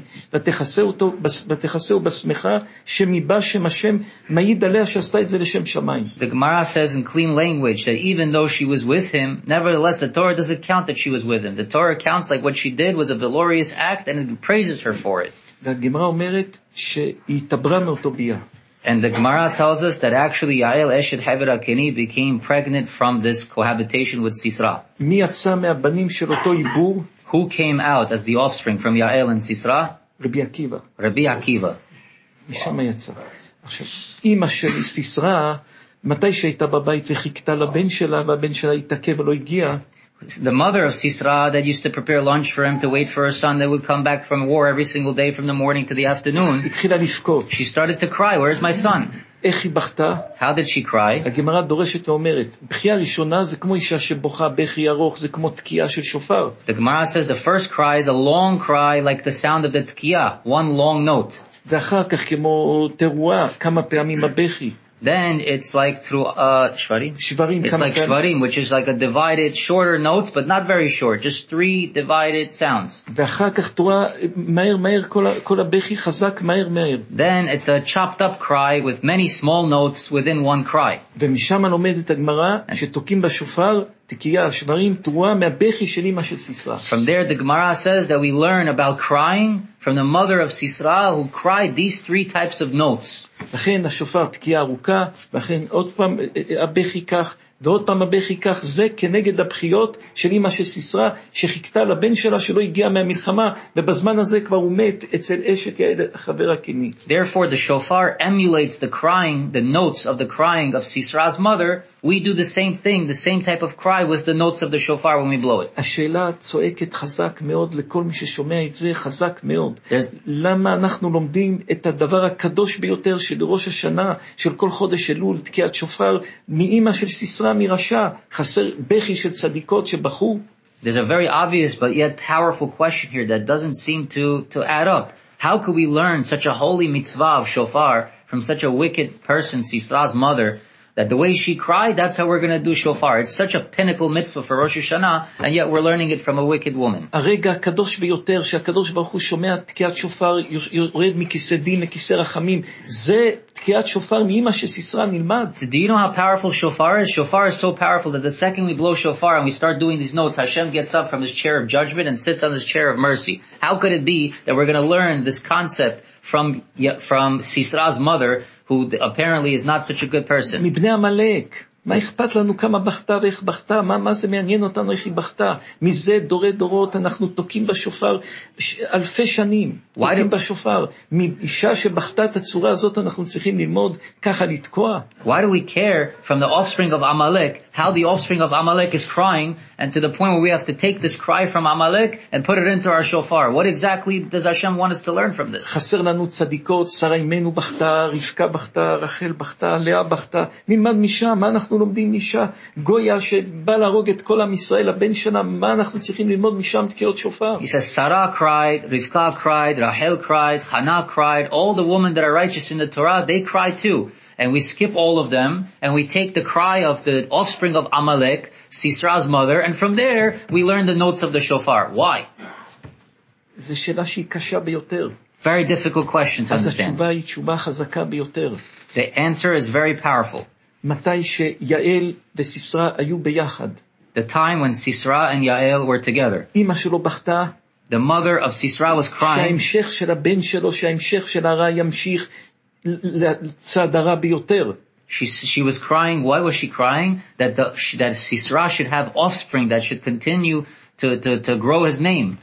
ותכסהו בשמחה, שמי בא, שם השם, מעיד עליה שעשתה את זה לשם שמיים. The Gemara says in clean language that even though she was with him, nevertheless the Torah doesn't count that she was with him. The Torah counts like what she did was a glorious act, and it praises her for it. והגמרא אומרת שהיא התעברה מאותו ביה. And the Gemara tells us that actually Yael Eshet Hever HaKeni became pregnant from this cohabitation with Sisera. מי יצא מהבנים של אותו עיבור? Who came out as the offspring from Yael and Sisera? רבי עקיבא. Rabbi Akiva. משם יצא. עכשיו, אמא של סיסרא, מתי שהייתה בבית וחיכתה לבן שלה, והבן שלה התעכב ולא הגיע, The mother of Sisera that used to prepare lunch for him to wait for her son that would come back from war every single day from the morning to the afternoon, התחילה לבכות. she started to cry, where's my son? איך היא בכתה? How did she cry? הגמרא דורשת ואומרת, בכייה ראשונה זה כמו אישה שבוכה, בכי ארוך זה כמו תקיעה של שופר. The Gemara says the first cry is a long cry like the sound of the tkiya, one long note. ואחר כך כמו תרועה, כמה פעמים הבכי. Then it's like through shvarim. שברים, It's כמה like פעמים. shvarim, which is like a divided, shorter notes, but not very short, just 3 divided sounds. ואחר כך תרועה, מהר מהר, כל הבכי חזק מהר מהר. Then it's a chopped up cry with many small notes within one cry. ומשם לומדת הגמרא שתוקים בשופר, תקיעה, שברים, תרועה מהבכי של אמא של סיסרא. From there, the Gemara says that we learn about crying from the mother of Sisera who cried these 3 types of notes. לכן השופר תקיעה ארוכה, ולכן עוד פעם הבכי כך, ועוד פעם הבכי כך, זה כנגד הבכיות של אמא של סיסרא, שחיכתה לבן שלה שלא הגיע מהמלחמה, ובזמן הזה כבר הוא מת אצל אשת יעל חבר הקני. Therefore, the shofar emulates the crying, the notes of the crying of Sisera's mother. We do the same thing, the same type of cry with the notes of the shofar when we blow it. השאלה צועקת חזק מאוד לכל מי ששומע את זה, חזק מאוד. למה אנחנו לומדים את הדבר הקדוש ביותר של ראש השנה, של כל חודש אלול, תקיעת שופר, מאמא של סיסרא מרשע, חסר בכי של צדיקות שבכו? There's a very obvious but yet powerful question here that doesn't seem to add up. How could we learn such a holy mitzvah of shofar from such a wicked person, Sisera's mother, that the way she cried, that's how we're going to do shofar. It's such a pinnacle mitzvah for Rosh Hashanah, and yet we're learning it from a wicked woman. הרגע הקדוש ביותר שהקדוש ברוך הוא שומע תקיעת שופר, יורד מכיסא דין לכיסא רחמים, זה תקיעת שופר מאמא של סיסרא נלמד. So do you know how powerful shofar is? Shofar is so powerful that the second we blow shofar and we start doing these notes, Hashem gets up from his chair of judgment and sits on his chair of mercy. How could it be that we're going to learn this concept from Sisera's mother, who apparently is not such a good person? מבני עמלק. מה אכפת לנו כמה בכתה ואיך בכתה? מה זה מעניין אותנו איך היא בכתה? מזה דורי דורות אנחנו תוקים בשופר אלפי שנים. תוקים בשופר. מאישה שבכתה את הצורה הזאת אנחנו צריכים ללמוד ככה לתקוע. Why do we care from the offspring of Amalek, how the offspring of Amalek is crying, and to the point where we have to take this cry from Amalek and put it into our shofar? What exactly does Hashem want us to learn from this? חסר לנו צדיקות, שרה אימנו בכתה, רבקה בכתה, רחל בכתה, לאה בכתה. נלמד משם, מה אנחנו לומדים אישה גויה שבא להרוג את כל עם ישראל, הבן שלה, מה אנחנו צריכים ללמוד משם תקיעות שופר? He says Sarah cried, Rivka cried, Rachel cried, Hannah cried, all the women that are righteous in the Torah, they cry too. And we skip all of them, and we take the cry of the offspring of Amalek, Sisera's mother, and from there we learn the notes of the shofar. Why? זו שאלה שהיא קשה ביותר. Very difficult question to אז understand. התשובה היא תשובה חזקה ביותר. The answer is very powerful. מתי שיעל וסיסרא היו ביחד. The time when Sisra and Yael were together. אמא שלו בכתה. The mother of Sisra was crying. שההמשך של הבן שלו, שההמשך של הרע ימשיך לצד הרע ביותר. She was crying. Why was she crying? That Sisra should have offspring that should continue to grow his name.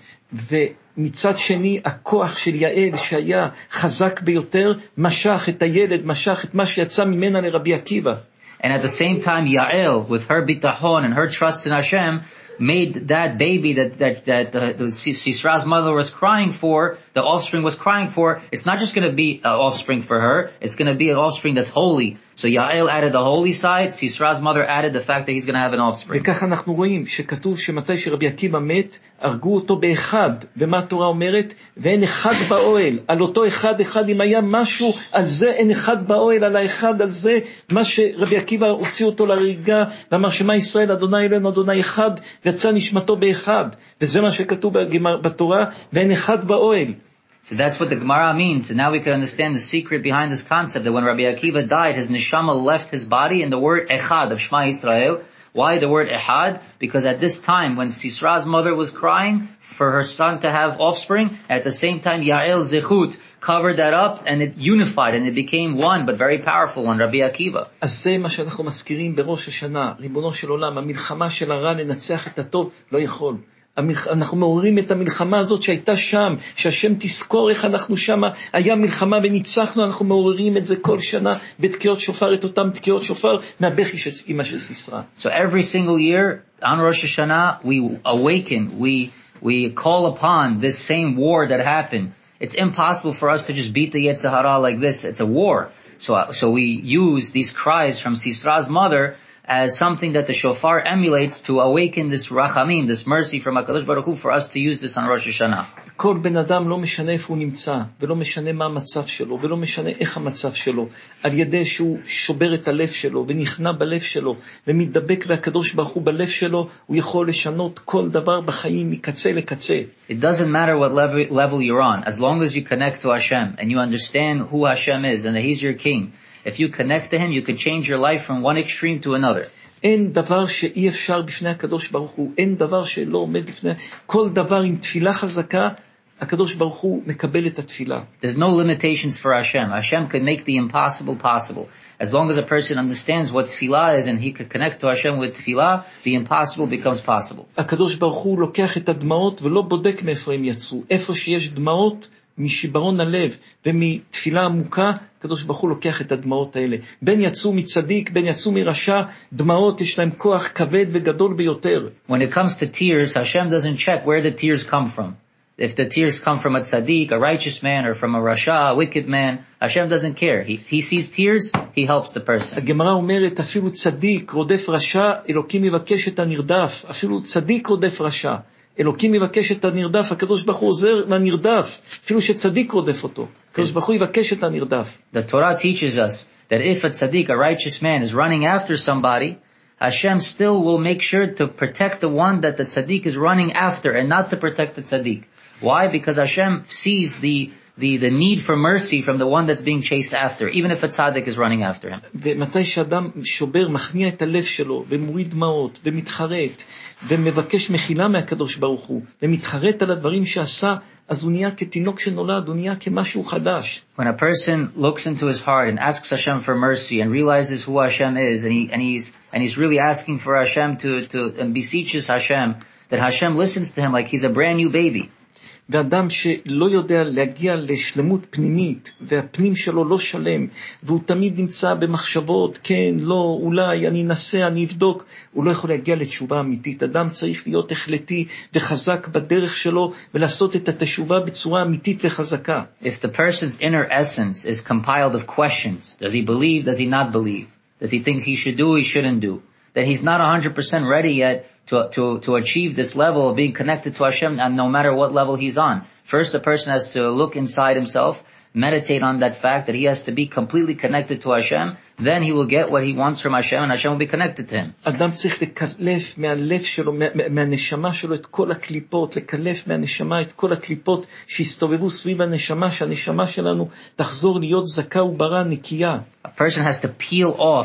ומצד שני, הכוח של יעל שהיה חזק ביותר, משך את הילד, משך את מה שיצא ממנה לרבי עקיבא. And at the same time, Yael, with her bitachon and her trust in Hashem, made that baby that Sisra's mother was crying for, the offspring was crying for, it's not just going to be an offspring for her, it's going to be an offspring that's holy. So Yael added the holy side, Sisra's mother added the fact that he's going to have an offspring. וכך אנחנו רואים שכתוב שמתי שרבי עקיבא מת, הרגו אותו באחד, ומה התורה אומרת? ואין אחד באוהל, על אותו אחד אם היה משהו, על זה אין אחד באוהל, על האחד, על זה, מה שרבי עקיבא הוציא אותו להריגה, ואמר שמה ישראל, אדוני אלוהינו, אדוני אחד, ויצא נשמתו באחד, וזה מה שכתוב בתורה, ואין אחד באוהל. So that's what the Gemara means, and now we can understand the secret behind this concept, that when Rabbi Akiva died, his neshama left his body in the word Echad of Shema Yisrael. Why the word Echad? Because at this time, when Sisra's mother was crying for her son to have offspring, at the same time, Yael Zechut covered that up, and it unified, and it became one, but very powerful one, Rabbi Akiva. אז זה מה שאנחנו מזכירים בראש השנה, ריבונו של עולם, המלחמה של הרע לנצח את הטוב, לא יכול. אנחנו מעוררים את המלחמה הזאת שהייתה שם, שהשם תזכור איך אנחנו שם, היה מלחמה וניצחנו, אנחנו מעוררים את זה כל שנה בתקיעות שופר, את אותם תקיעות שופר מהבכי של אמא של סיסרא. So every single year on Rosh Hashanah we awaken, we call upon this same war that happened. It's impossible for us to just beat the Yetzer Hara like this. It's a war. So we use these cries from Sisra's mother as something that the shofar emulates to awaken this rachamim, this mercy from HaKadosh Baruch Hu, for us to use this on Rosh Hashanah. כל בן אדם לא משנה איפה הוא נמצא, ולא משנה מה המצב שלו, ולא משנה איך המצב שלו, על ידי שהוא שובר את הלב שלו, ונכנע בלב שלו, ומתדבק והקדוש ברוך הוא בלב שלו, הוא יכול לשנות כל דבר בחיים מקצה לקצה. It doesn't matter what level you're on, as long as you connect to Hashem, and you understand who Hashem is, and that He's your King. If you connect to Him, you can change your life from one extreme to another. אין דבר שאי אפשר בפני הקדוש ברוך הוא, אין דבר שלא עומד בפני, כל דבר עם תפילה חזקה, הקדוש ברוך הוא מקבל את התפילה. There's no limitations for Hashem. Hashem can make the impossible possible. As long as a person understands what tefillah is and he can connect to Hashem with tefillah, the impossible becomes possible. הקדוש ברוך הוא לוקח את הדמעות ולא בודק מאיפה הם יצאו. איפה שיש דמעות, משיברון הלב ומתפילה עמוקה, הקדוש ברוך הוא לוקח את הדמעות האלה. בין יצאו מצדיק, בין יצאו מרשע, דמעות יש להם כוח כבד וגדול ביותר. When it comes to tears, Hashem doesn't check where the tears come from. If the tears come from a tzaddik, a righteous man, or from a rasha, a wicked man, Hashem doesn't care. He sees tears, He helps the person. הגמרא אומרת, אפילו צדיק רודף רשע, אלוקים יבקש את הנרדף. אפילו צדיק רודף רשע, אלוקים יבקש את הנרדף, הקדוש ברוך הוא עוזר לנרדף, אפילו שצדיק רודף אותו. הקדוש ברוך הוא יבקש את הנרדף. The Torah teaches us that if a tzaddik, a righteous man, is running after somebody, Hashem still will make sure to protect the one that the tzaddik is running after, and not to protect the tzaddik. Why? Because Hashem sees the need for mercy from the one that's being chased after, even if a tzaddik is running after him. ומתי שאדם שובר, מכניע את הלב שלו, ומוריד דמעות, ומתחרט, ומבקש מחילה מהקדוש ברוך הוא, ומתחרט על הדברים שעשה, אז הוא נהיה כתינוק שנולד, הוא נהיה כמשהו חדש. When a person looks into his heart and asks Hashem for mercy and realizes who Hashem is, and he's really asking for Hashem and beseeches Hashem, that Hashem listens to him like he's a brand new baby. ואדם שלא יודע להגיע לשלמות פנימית, והפנים שלו לא שלם, והוא תמיד נמצא במחשבות, כן, לא, אולי, אני אנסה, אני אבדוק, הוא לא יכול להגיע לתשובה אמיתית. אדם צריך להיות החלטי וחזק בדרך שלו, ולעשות את התשובה בצורה אמיתית וחזקה. If the person's inner essence is compiled of questions, does he believe, does he not believe? Does he think he should do, he shouldn't do? That he's not 100% ready yet to achieve this level of being connected to Hashem, and no matter what level he's on. First, a person has to look inside himself, meditate on that fact that he has to be completely connected to Hashem, then he will get what he wants from Hashem, and Hashem will be connected to him. אדם צריך לקלף מהלב שלו, מהנשמה שלו את כל הקליפות, לקלף מהנשמה את כל הקליפות שהסתובבו סביב הנשמה, שהנשמה שלנו תחזור להיות זכה וברא נקייה. A person has to peel off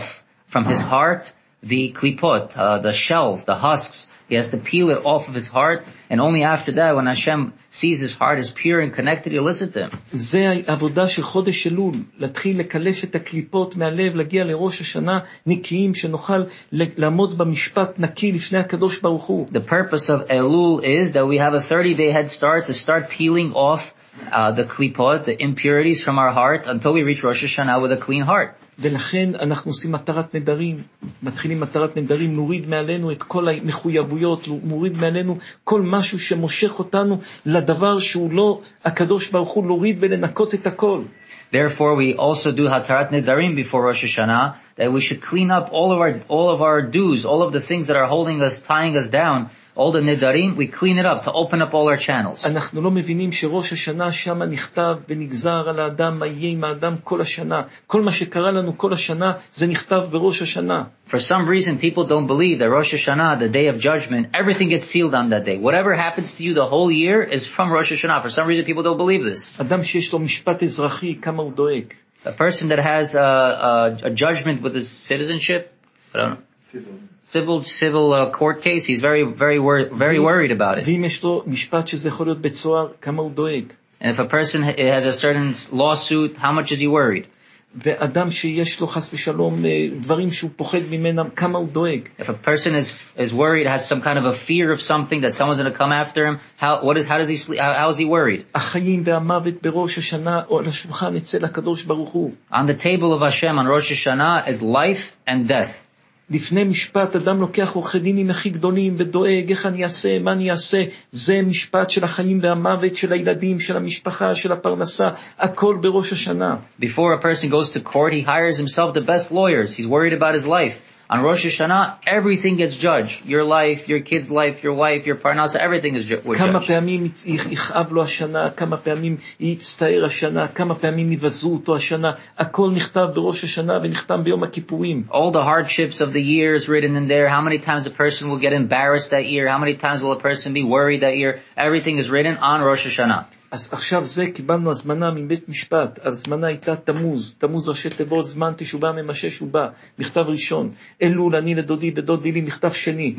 from his heart the klipot, the shells, the husks. He has to peel it off of his heart, and only after that, when Hashem sees his heart is pure and connected, he'll listen to him. זה העבודה של חודש אלול, להתחיל לקלף את הקליפות מהלב, להגיע לראש השנה נקיים, שנוכל לעמוד במשפט נקי לפני הקדוש ברוך הוא. The purpose of Elul is that we have a 30-day head start to start peeling off the klipot, the impurities from our heart, until we reach Rosh Hashanah with a clean heart. ולכן אנחנו עושים מטרת נדרים, מתחילים מטרת נדרים, נוריד מעלינו את כל המחויבויות, נוריד מעלינו כל משהו שמושך אותנו לדבר שהוא לא הקדוש ברוך הוא, להוריד ולנקות את הכל. Therefore, we also do Hatarat Nedarim before Rosh Hashanah, that we should clean up all of our dues, all of the things that are holding us, tying us down, all the Nedarim, we clean it up to open up all our channels. אנחנו לא מבינים שראש השנה שמה נכתב ונגזר על האדם, מה יהיה עם האדם כל השנה. כל מה שקרה לנו כל השנה, זה נכתב בראש השנה. For some reason, people don't believe that Rosh Hashanah, the day of judgment, everything gets sealed on that day. Whatever happens to you the whole year is from Rosh Hashanah. For some reason, people don't believe this. אדם שיש לו משפט אזרחי, כמה הוא דואג. A person that has a judgment with his citizenship, I don't know. Civil court case, he's very worried about it. ואם יש לו משפט שזה יכול להיות בצוהר, כמה הוא דואג. And if a person has a certain lawsuit, how much is he worried? ואדם שיש לו חס ושלום דברים שהוא פוחד ממנם, כמה הוא דואג. If a person is worried, has some kind of a fear of something that someone's going to come after him, how does he sleep? How is he worried? החיים והמוות בראש השנה או על השולחן אצל הקדוש ברוך הוא. On the table of Hashem on Rosh Hashanah is life and death. לפני משפט אדם לוקח עורכי דינים הכי גדולים ודואג איך אני אעשה, מה אני אעשה. זה משפט של החיים והמוות, של הילדים, של המשפחה, של הפרנסה, הכל בראש השנה. Before a person goes to court, he hires himself the best lawyers. He's worried about his life. On Rosh Hashanah, everything gets judged. Your life, your kid's life, your wife, your parnasa, everything is judged. כמה פעמים יכאב לו השנה, כמה פעמים יצטער השנה, כמה פעמים יבזו אותו השנה. הכל נכתב בראש השנה ונחתם ביום הכיפורים. All the hardships of the year is written in there. How many times a person will get embarrassed that year? How many times will a person be worried that year? Everything is written on Rosh Hashanah. אז עכשיו זה קיבלנו הזמנה מבית משפט. הזמנה הייתה תמוז, תמוז ראשי תיבות, זמן תשובה ממשש ובא, מכתב ראשון. אלול אני לדודי ודודי לי, מכתב שני.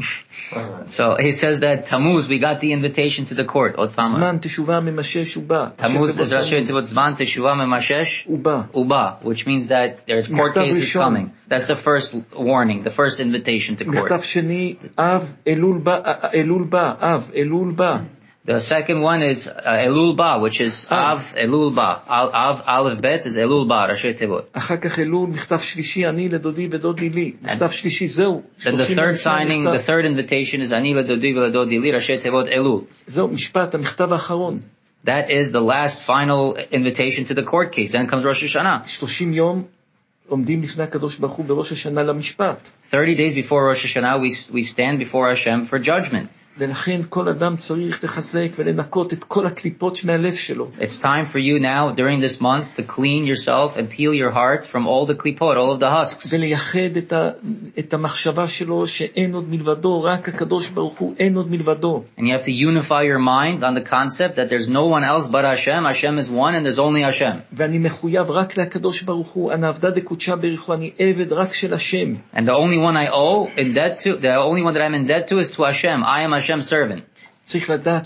So he says that Tammuz, we got the invitation to the court. זמן תשובה ממשש ובא. Tammuz is ראשי תיבות זמן תשובה ממשש ובא, which means that there's court cases coming. That's the first warning, the first invitation to court. מכתב שני, אב, אלול בא, אב, אלול בא. The second one is Elul Ba, which is Av Elul Ba. Av Aleph Bet is Elul Ba, ראשי תיבות. אחר כך אלול, מכתב שלישי, אני לדודי ודודי לי. מכתב שלישי, זהו. Then the third signing, the third invitation is אני לדודי ולדודי לי, ראשי תיבות אלול. זהו, משפט, המכתב האחרון. That is the last final invitation to the court case. Then comes Rosh Hashanah. 30 יום עומדים לפני הקדוש ברוך הוא בראש השנה למשפט. 30 days before Rosh Hashanah, we stand before Hashem for judgment. ולכן כל אדם צריך לחזק ולנקות את כל הקליפות מהלב שלו. It's time for you now, during this month, to clean yourself and peel your heart from all the klipot, all of the husks. ולייחד את המחשבה שלו שאין עוד מלבדו, רק הקדוש ברוך הוא, אין עוד מלבדו. And you have to unify your mind on the concept that there's no one else but Hashem. Hashem is one and there's only Hashem. ואני מחויב רק לקדוש ברוך הוא, אני עבדה דקודשה בריחו, אני עבד רק של השם. And the only one I owe in debt to, the only one that I'm in debt to is to Hashem. I am Hashem's servant. צריך לדעת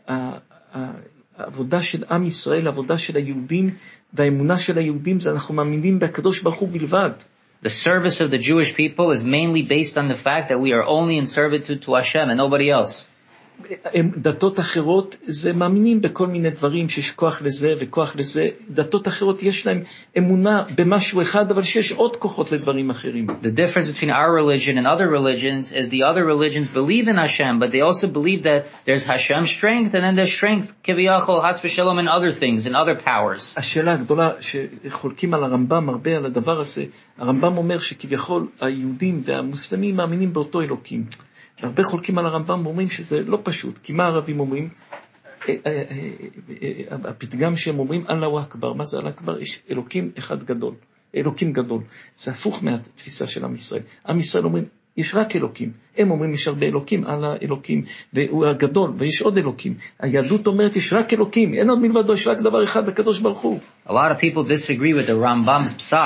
שהעבודה של עם ישראל, העבודה של היהודים והאמונה של היהודים, זה אנחנו מאמינים בקדוש ברוך הוא בלבד. The service of the Jewish people is mainly based on the fact that we are only in servitude to Hashem and nobody else. דתות אחרות זה מאמינים בכל מיני דברים שיש כוח לזה וכוח לזה. דתות אחרות יש להם אמונה במשהו אחד, אבל שיש עוד כוחות לדברים אחרים. The difference between our religion and other religions is the other religions believe in Hashem, but they also believe that there's Hashem's strength and then there's strength כביכול has v'shalom in other things, in other powers. השאלה הגדולה שחולקים על הרמב"ם הרבה על הדבר הזה, הרמב"ם אומר שכביכול היהודים והמוסלמים מאמינים באותו אלוקים. הרבה חולקים על הרמב"ם ואומרים שזה לא פשוט, כי מה הערבים אומרים? הפתגם שהם אומרים, אללהו אכבר. מה זה אללהו אכבר? יש אלוקים אחד גדול, אלוקים גדול. זה הפוך מהתפיסה של עם ישראל. עם ישראל אומרים, יש רק אלוקים. הם אומרים, יש הרבה אלוקים, אללה אלוקים, והוא הגדול, ויש עוד אלוקים. היהדות אומרת, יש רק אלוקים, אין עוד מלבדו, יש רק דבר אחד, הקדוש ברוך הוא. A lot of people disagree with the Rambam's psak,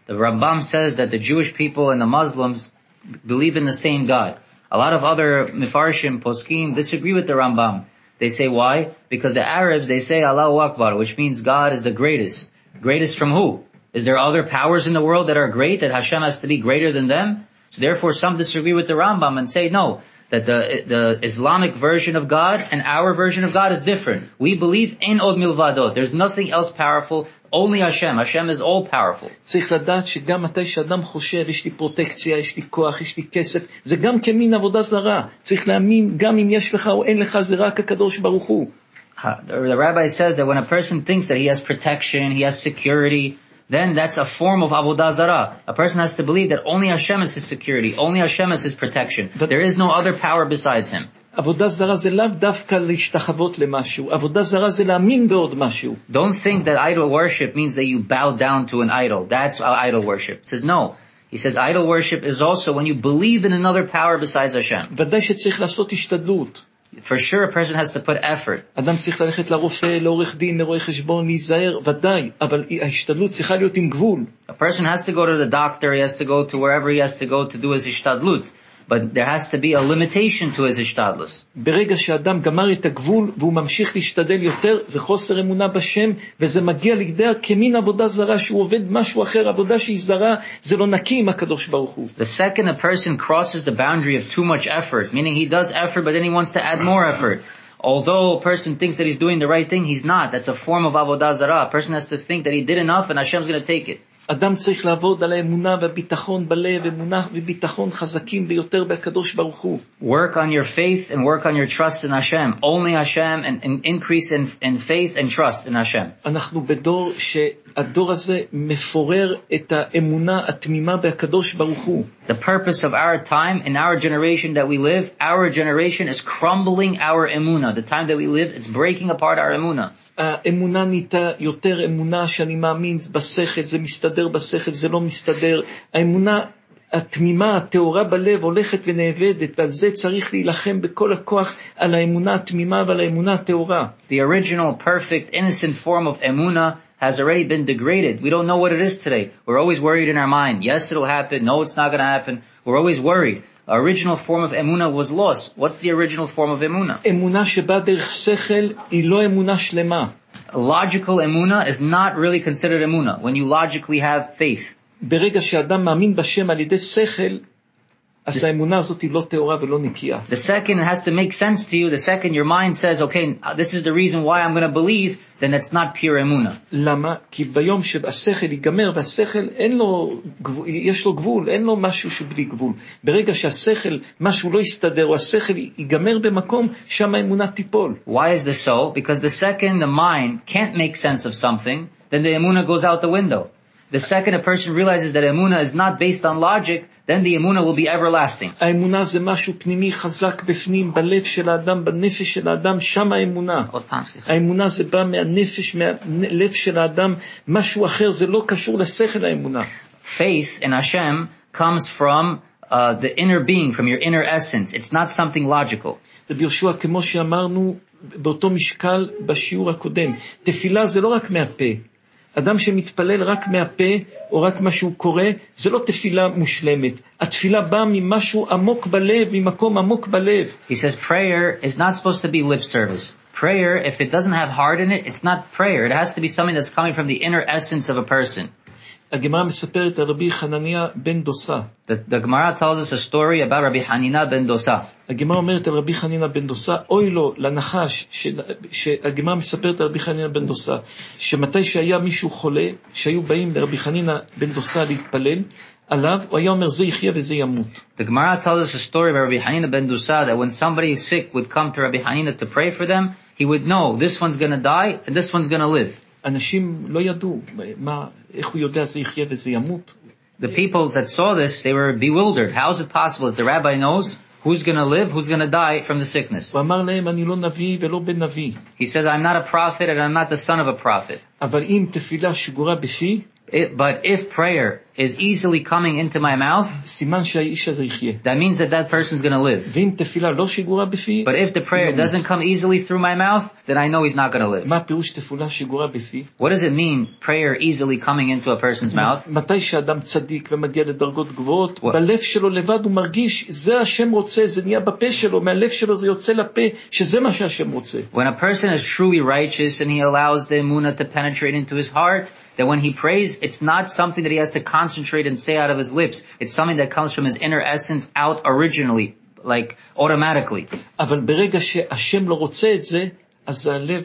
The Rambam says that the Jewish people and the Muslims believe in the same God. A lot of other Mefarshim, Poskim, disagree with the Rambam. They say why? Because the Arabs, they say Allahu Akbar, which means God is the greatest. Greatest from who? Is there other powers in the world that are great, that Hashem has to be greater than them? So therefore some disagree with the Rambam and say no, that the Islamic version of God and our version of God is different. We believe in Od Milvadot. There's nothing else powerful, only Hashem. Hashem is all powerful. צריך לדעת שגם מתי שאדם חושב, יש לי פרוטקציה, יש לי כוח, יש לי כסף, זה גם כמין עבודה זרה. צריך להאמין, גם אם יש לך או אין לך, זה רק הקדוש ברוך הוא. The rabbi says that when a person thinks that he has protection, he has security, then that's a form of avodah zarah. A person has to believe that only Hashem is his security, only Hashem is his protection. There is no other power besides him. עבודה זרה זה לאו דווקא להשתחוות למשהו. עבודה זרה זה להאמין בעוד משהו. Don't think that idol worship means that you bow down to an idol. That's idol worship. He says no. He says idol worship is also when you believe in another power besides Hashem. ודאי שצריך לעשות השתדלות. For sure a person has to put effort. אדם צריך ללכת לרופא, לעורך דין, לרואה חשבון, להיזהר, ודאי, אבל ההשתדלות צריכה להיות עם גבול. A person has to go to the doctor, he has to go to wherever he has to go to do his ishtadlut. But there has to be a limitation to his ishtadlus. ברגע שאדם גמר את הגבול והוא ממשיך להשתדל יותר, זה חוסר אמונה בשם, וזה מגיע לידי כמין עבודה זרה שהוא עובד משהו אחר, עבודה שהיא זרה, זה לא נקי עם הקדוש ברוך הוא. The second a person crosses the boundary of too much effort, meaning he does effort but then he wants to add more effort. Although a person thinks that he's doing the right thing, he's not. That's a form of avodah zarah. A person has to think that he did enough and Hashem's going to take it. אדם צריך לעבוד על האמונה והביטחון בלב, אמונה וביטחון חזקים ביותר בקדוש ברוך הוא. Work on your faith and work on your trust in Hashem. Only Hashem, and increase in faith and trust in Hashem. אנחנו בדור שהדור הזה מפורר את האמונה התמימה בקדוש ברוך הוא. The purpose of our time, in our generation that we live, our generation is crumbling our emunah. The time that we live, it's breaking apart our emunah. האמונה נהייתה יותר אמונה שאני מאמין בשכל, זה מסתדר בשכל, זה לא מסתדר. האמונה התמימה, התאורה בלב הולכת ונאבדת, ועל זה צריך להילחם בכל הכוח על האמונה התמימה ועל האמונה התאורה. The original perfect innocent form of emunah has already been degraded. We don't know what it is today. We're always worried in our mind. Yes, it'll happen. No, it's not going to happen. We're always worried. The original form of emunah was lost. What's the original form of emunah? אמונה שבאה דרך שכל היא לא אמונה שלמה. Logical emunah is not really considered emunah, when you logically have faith. ברגע שאדם מאמין בשם על ידי שכל, אז האמונה הזאת היא לא טהורה ולא נקייה. The second, it has to make sense to you. The second, your mind says, okay, this is the reason why I'm going to believe, then it's not pure emunah. למה? כי ביום שהשכל ייגמר, והשכל אין לו, יש לו גבול, אין לו משהו שבלי גבול. ברגע שהשכל, משהו לא יסתדר, או השכל ייגמר במקום, שם האמונה תיפול. Why is this so? Because the second the mind can't make sense of something, then the emunah goes out the window. The second a person realizes that emunah is not based on logic, then the emunah will be everlasting. האמונה זה משהו פנימי חזק בפנים, בלב של האדם, בנפש של האדם, שם האמונה. האמונה זה בא מהנפש, מהלב של האדם, משהו אחר, זה לא קשור לשכל האמונה. Faith in Hashem comes from the inner being, from your inner essence. It's not something logical. רבי יהושע, כמו שאמרנו באותו משקל בשיעור הקודם, תפילה זה לא רק מהפה. אדם שמתפלל רק מהפה, או רק מה שהוא קורא, זה לא תפילה מושלמת. התפילה באה ממשהו עמוק בלב, ממקום עמוק בלב. He says prayer is not supposed to be lip service. Prayer, if it doesn't have heart in it, it's not prayer. It has to be something that's coming from the inner essence of a person. הגמרא מספרת על רבי חנניה בן דוסה. The Gemara tells us a story about Rabbi Hanina ben Dosa. הגמרא אומרת על רבי חנינא בן דוסה, אוי לו לנחש, שהגמרא מספרת על רבי חנינא בן דוסה, שמתי שהיה מישהו חולה, שהיו באים לרבי חנינא בן דוסה להתפלל עליו, הוא היה אומר זה יחיה וזה ימות. The Gemara tells us a story about Rabbi Hanina ben Dosa, that when somebody is sick would come to Rabbi Hanina to pray for them, he would know this one's going to die and this one's going to live. אנשים לא ידעו, איך הוא יודע זה יחיה וזה ימות? The people that saw this, they were bewildered. How is it possible that the rabbi knows who's going to live, who's going to die from the sickness? הוא אמר להם, אני לא נביא ולא בן נביא. He says, I'm not a prophet and I'm not the son of a prophet. אבל אם תפילה שגורה בפי, But if prayer is easily coming into my mouth, סימן שהאיש הזה יחיה. that means that that person's going to live. ואם תפילה לא שיגורה בפי, But if the prayer doesn't come easily through my mouth, then I know he's not going to live. מה פירוש תפילה שיגורה בפי? What does it mean, prayer easily coming into a person's mouth? מתי שאדם צדיק ומגיע לדרגות גבוהות, בלב שלו לבד הוא מרגיש, זה השם רוצה, זה נהיה בפה שלו, מהלב שלו זה יוצא לפה, שזה מה שהשם רוצה. When a person is truly righteous and he allows the emunah to penetrate into his heart, that when he prays, it's not something that he has to concentrate and say out of his lips. It's something that comes from his inner essence out originally, like automatically. אבל ברגע שהשם לא רוצה את זה, אז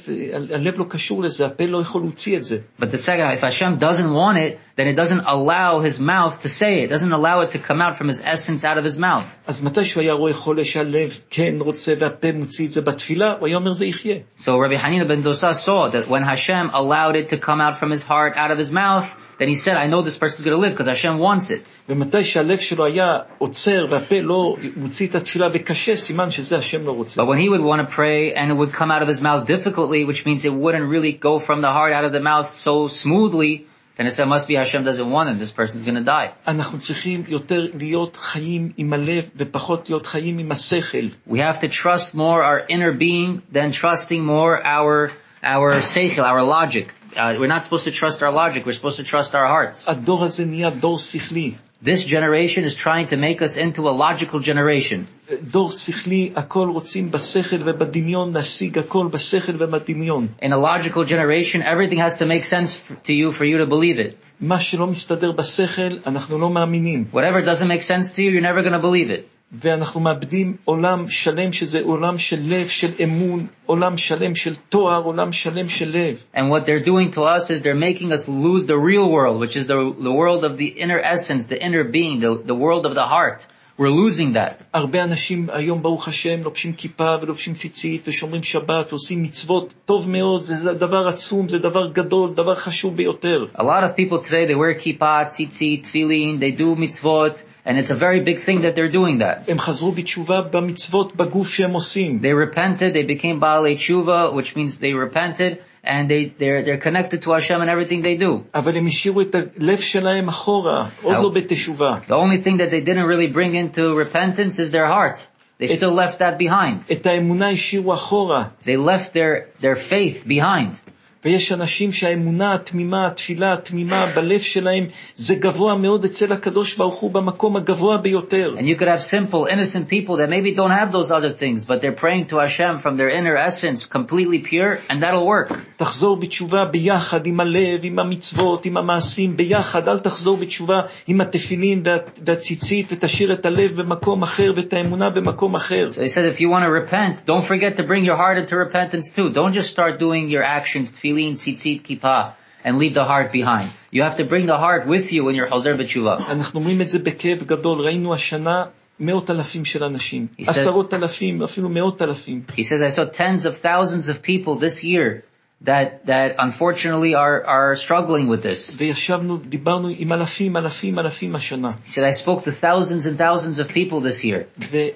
הלב לא קשור לזה, הפה לא יכול להוציא את זה. But the second, if Hashem doesn't want it, then it doesn't allow his mouth to say it. It doesn't allow it to come out from his essence out of his mouth. אז מתי שהוא היה רואה חולה שהלב כן רוצה והפה מוציא את זה בתפילה, הוא היה אומר זה יחיה. So Rabbi Hanina ben Dosa saw that when Hashem allowed it to come out from his heart, out of his mouth, then he said, I know this person's going to live because Hashem wants it. ומתי שהלב שלו היה עוצר והפה לא מוציא את התפילה וקשה, סימן שזה השם לא רוצה. But when he would want to pray and it would come out of his mouth difficultly, which means it wouldn't really go from the heart out of the mouth so smoothly, then it said, must be Hashem doesn't want it, this person's going to die. אנחנו צריכים יותר להיות חיים עם הלב ופחות להיות חיים עם השכל. We have to trust more our inner being than trusting more our seichel, our logic. We're not supposed to trust our logic, we're supposed to trust our hearts. הדור הזה נהיה דור שכלי. This generation is trying to make us into a logical generation. דור שכלי, הכל רוצים בשכל ובדמיון, להשיג הכל בשכל ובדמיון. In a logical generation, everything has to make sense to you for you to believe it. מה שלא מסתדר בשכל, אנחנו לא מאמינים. Whatever doesn't make sense to you, you're never going to believe it. ואנחנו מאבדים עולם שלם שזה עולם של לב, של אמון, עולם שלם של תואר, עולם שלם של לב. And what they're doing to us is they're making us lose the real world, which is the world of the inner essence, the inner being, the world of the heart. We're losing that. הרבה אנשים היום ברוך השם לובשים כיפה ולובשים ציצית ושומרים שבת, עושים מצוות טוב מאוד, זה דבר עצום, זה דבר גדול, דבר חשוב ביותר. A lot of people today, they wear kippah, tzitzit, tefillin, they do mitzvot, and it's a very big thing that they're doing that. הם חזרו בתשובה במצוות בגוף שהם עושים. They repented, they became baalei tshuva, which means they repented, and they're connected to Hashem in everything they do. אבל הם השאירו את הלב שלהם אחורה, עוד לא בתשובה. The only thing that they didn't really bring into repentance is their heart. They still left that behind. את האמונה השאירו אחורה. They left their faith behind. ויש אנשים שהאמונה התמימה, התפילה התמימה בלב שלהם, זה גבוה מאוד אצל הקדוש ברוך הוא במקום הגבוה ביותר. And you could have simple, innocent people that maybe don't have those other things, but they're praying to Hashem from their inner essence, completely pure, and that'll work. תחזור בתשובה ביחד עם הלב, עם המצוות, עם המעשים, ביחד. אל תחזור בתשובה עם התפילין והציצית, ותשאיר את הלב במקום אחר, ואת האמונה במקום אחר. So he says, if you want to repent, don't forget to bring your heart into repentance too. Don't just start doing your actions, tefillin, tzitzit, kippah, and leave the heart behind. You have to bring the heart with you when you're חוזר בתשובה. אנחנו אומרים את זה בכאב גדול. ראינו השנה מאות אלפים של אנשים, עשרות אלפים, אפילו מאות אלפים. He says, I saw tens of thousands of people this year that unfortunately are struggling with this. וישבנו, דיברנו עם אלפים השנה. He said, I spoke to thousands and thousands of people this year.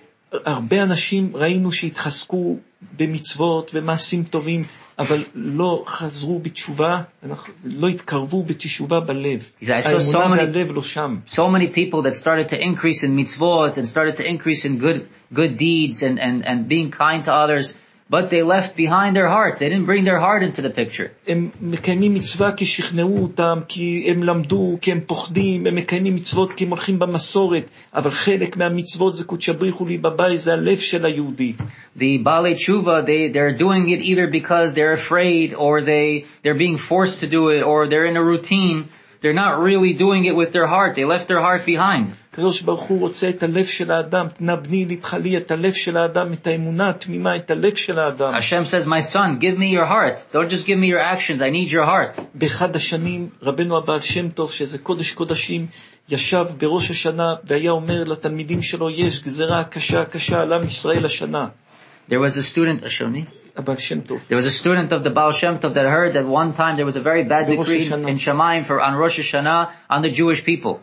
והרבה אנשים ראינו שהתחזקו במצוות ומעשים טובים, אבל לא חזרו בתשובה, לא התקרבו בתשובה בלב. האמונה והלב לא שם. So many people that started to increase in mitzvot and started to increase in good deeds and being kind to others, but they left behind their heart. They didn't bring their heart into the picture. הם מקיימים מצווה כי שכנעו אותם, כי הם למדו, כי הם פוחדים, הם מקיימים מצוות כי הם הולכים במסורת, אבל חלק מהמצוות זה קודש בריך הוא לי בבית, זה הלב של היהודי. The baalei tshuva, they're doing it either because they're afraid or they're being forced to do it or they're in a routine. They're not really doing it with their heart. They left their heart behind. הקדוש ברוך הוא רוצה את הלב של האדם, תנה בני להתחלי את הלב של האדם, את האמונה התמימה, את הלב של האדם. Hashem says, my son, give me your heart. Don't just give me your actions, I need your heart. באחד השנים, רבנו הבעל שם טוב, שזה קודש קודשים, ישב בראש השנה, והיה אומר לתלמידים שלו, יש גזרה קשה על עם ישראל השנה. There was a student, Ashoni? הבעל שם טוב. There was a student of the Baal Shem Tov that heard that one time there was a very bad decree in Shamayim on Rosh Hashanah on the Jewish people.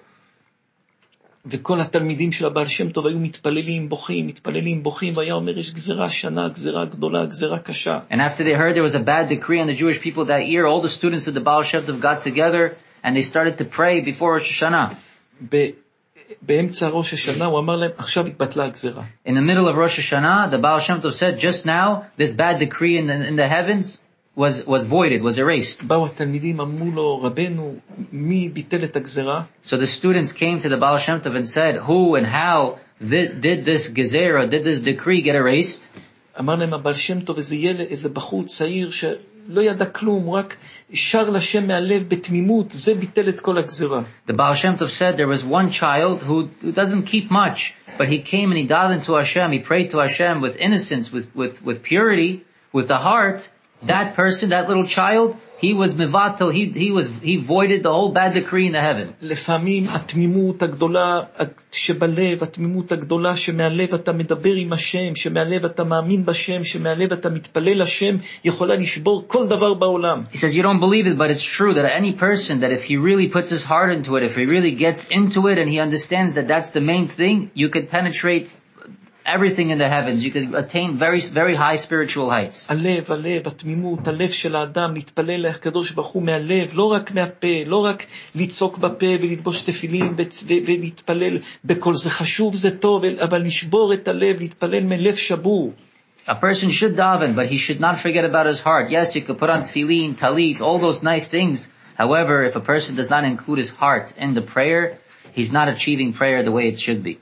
וכל התלמידים של הבעל שם טוב היו מתפללים, בוכים, והיה אומר, יש גזרה שנה, גזרה גדולה, גזרה קשה. And after they heard there was a bad decree on the Jewish people that year, all the students of the Baal Shem Tov got together and they started to pray before Rosh Hashanah. באמצע ראש השנה הוא אמר להם, עכשיו התבטלה הגזרה. In the middle of Rosh Hashanah, the Baal Shem Tov said, just now, this bad decree in the heavens was voided, was erased. באו התלמידים, אמרו לו, רבנו, מי ביטל את הגזרה? So the students came to the Baal Shem Tov and said, who and how did this gezerah, did this decree get erased? אמר להם, הבעל שם טוב, איזה בחור צעיר שלא ידע כלום, הוא רק שר לשם מהלב בתמימות, זה ביטל את כל הגזרה. The Baal Shem Tov said there was one child who doesn't keep much, but he came and he davened to Hashem, he prayed to Hashem with innocence, with purity, with the heart. That person, that little child, he was mivatel, he voided the whole bad decree in the heaven. לפעמים התמימות הגדולה שבלב, התמימות הגדולה שמהלב אתה מדבר עם השם, שמהלב אתה מאמין בשם, שמהלב אתה מתפלל לשם, יכולה לשבור כל דבר בעולם. He says, you don't believe it, but it's true that any person, that if he really puts his heart into it, if he really gets into it and he understands that that's the main thing, you could penetrate everything in the heavens. You could attain very, very high spiritual heights. הלב, התמימות, הלב של האדם, להתפלל לקדוש ברוך הוא מהלב, לא רק מהפה, לא רק לצעוק בפה וללבוש תפילין ולהתפלל בכל זה חשוב, זה טוב, אבל לשבור את הלב, להתפלל מלב שבור. A person should daven, but he should not forget about his heart. Yes, you could put on tefillin, talit, all those nice things. However, if a person does not include his heart in the prayer, he's not achieving prayer the way it should be.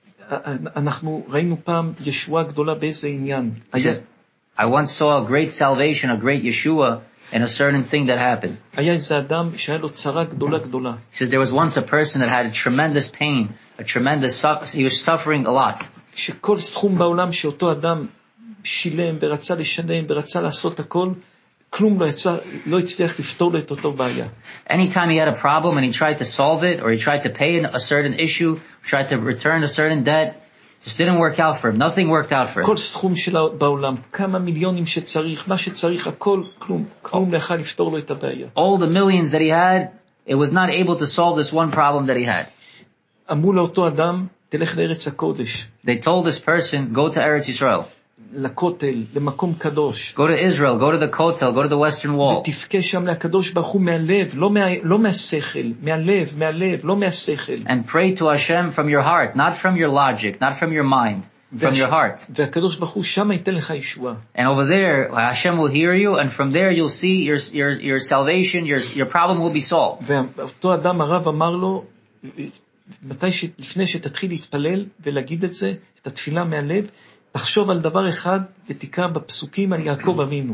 אנחנו ראינו פעם ישועה גדולה באיזה עניין. I once saw a great salvation, a great Yeshua in a certain thing that happened. היה איזה אדם שהיה לו צרה גדולה גדולה. He says there was once a person that had a tremendous pain, he was suffering a lot. שכל סכום בעולם שאותו אדם שילם ורצה לשלם ורצה לעשות הכל, כלום לא הצליח לפתור לו את אותו בעיה. Anytime he had a problem and he tried to solve it, or he tried to pay a certain issue, tried to return a certain debt, just didn't work out for him. Nothing worked out for him. כל סכום בעולם, כמה מיליונים שצריך, מה שצריך, הכל, כלום לך לפתור לו את הבעיה. All the millions that he had, it was not able to solve this one problem that he had. אמרו לאותו אדם, תלך לארץ הקודש. They told this person, go to Eretz Yisrael. לכותל, למקום קדוש. Go to Israel, go to the Kotel, go to the Western Wall. ותפקה שם לקדוש ברוך הוא מהלב, לא מהשכל, מהלב, לא מהשכל. And pray to Hashem from your heart, not from your logic, not from your mind, from your heart. והקדוש ברוך הוא שם ייתן לך ישועה. And over there, Hashem will hear you, and from there you'll see your salvation, your problem will be solved. ואותו אדם הרב אמר לו, לפני שתתחיל להתפלל ולהגיד את זה, את התפילה מהלב, תחשוב על דבר אחד ותקרא בפסוקים על יעקב אבינו.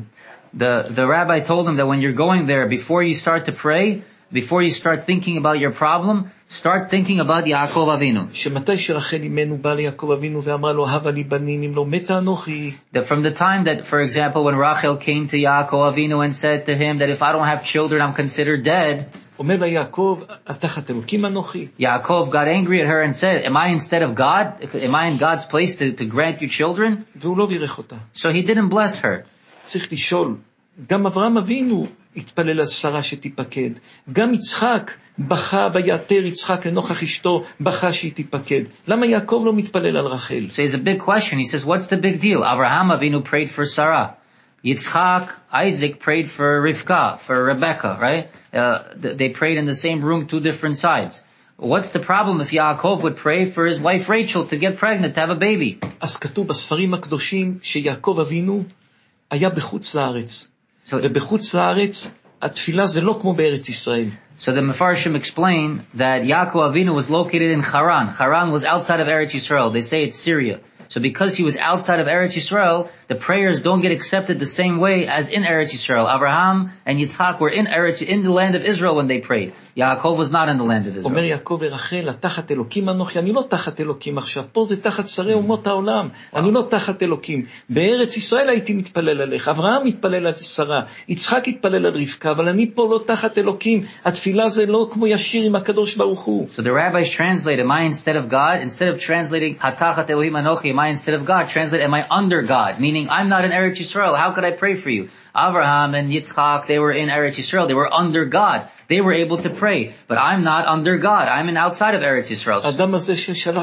The rabbi told him that when you're going there, before you start to pray, before you start thinking about your problem, start thinking about Yaakov Avinu. שמתי שרחל אימנו באה ליעקב אבינו ואמרה לו, הבה לי בנים אם לא מתה אנוכי. That from the time that, for example, when Rachel came to Yaakov Avinu and said to him that if I don't have children, I'm considered dead. אומר לה יעקב, תחת אלוקים אנוכי. Yaakov got angry at her and said, am I instead of God? Am I in God's place to grant you children? והוא לא בירך אותה. So he didn't bless her. צריך לשאול, גם אברהם אבינו התפלל על שרה שתיפקד. גם יצחק בכה ביעתר יצחק לנוכח אשתו, בכה שהיא תיפקד. למה יעקב לא מתפלל על רחל? So it's a big question. He says, what's the big deal? Abraham Avinu prayed for Sarah. Yitzchak, Isaac prayed for Rivka, for Rebecca, right? They prayed in the same room, two different sides. What's the problem if Yaakov would pray for his wife Rachel to get pregnant, to have a baby? אז כתוב בספרים הקדושים שיעקב אבינו היה בחוץ לארץ. ובחוץ לארץ התפילה זה לא כמו בארץ ישראל. So the Mefarshim explain that Yaakov Avinu was located in Haran. Haran was outside of Eretz Yisrael. They say it's Syria. So because he was outside of Eretz Yisrael, the prayers don't get accepted the same way as in Eretz Yisrael. Abraham and Yitzchak were in the land of Israel when they prayed. Yaakov was not in the land of Israel. אומר יעקב ורחל, תחת אלוקים אנוכי, אני לא תחת אלוקים עכשיו, פה זה תחת שרי אומות העולם, אני לא תחת אלוקים. בארץ ישראל הייתי מתפלל עליך, אברהם מתפלל על שרה, יצחק התפלל על רבקה, אבל אני פה לא תחת אלוקים, התפילה זה לא כמו ישיר עם הקדוש ברוך הוא. So the rabbis translate, am I instead of God? Instead of translating, hatachat Elohim anochi, am I instead of God? Translate, am I under God? Meaning, I'm not in Eretz Yisrael, how could I pray for you? Abraham and Yitzchak, they were in Eretz Yisrael, they were under God. They were able to pray, but I'm not under God. I'm in outside of Eretz Yisrael. האדם הזה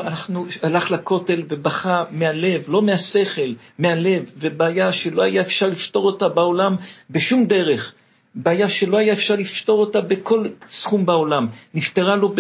שהלך לכותל ובכה מהלב, לא מהשכל, מהלב, ובעיה שלא היה אפשר לפתור אותה בעולם בשום דרך. בעיה שלא היה אפשר לפתור אותה בכל סכום בעולם, נפתרה לו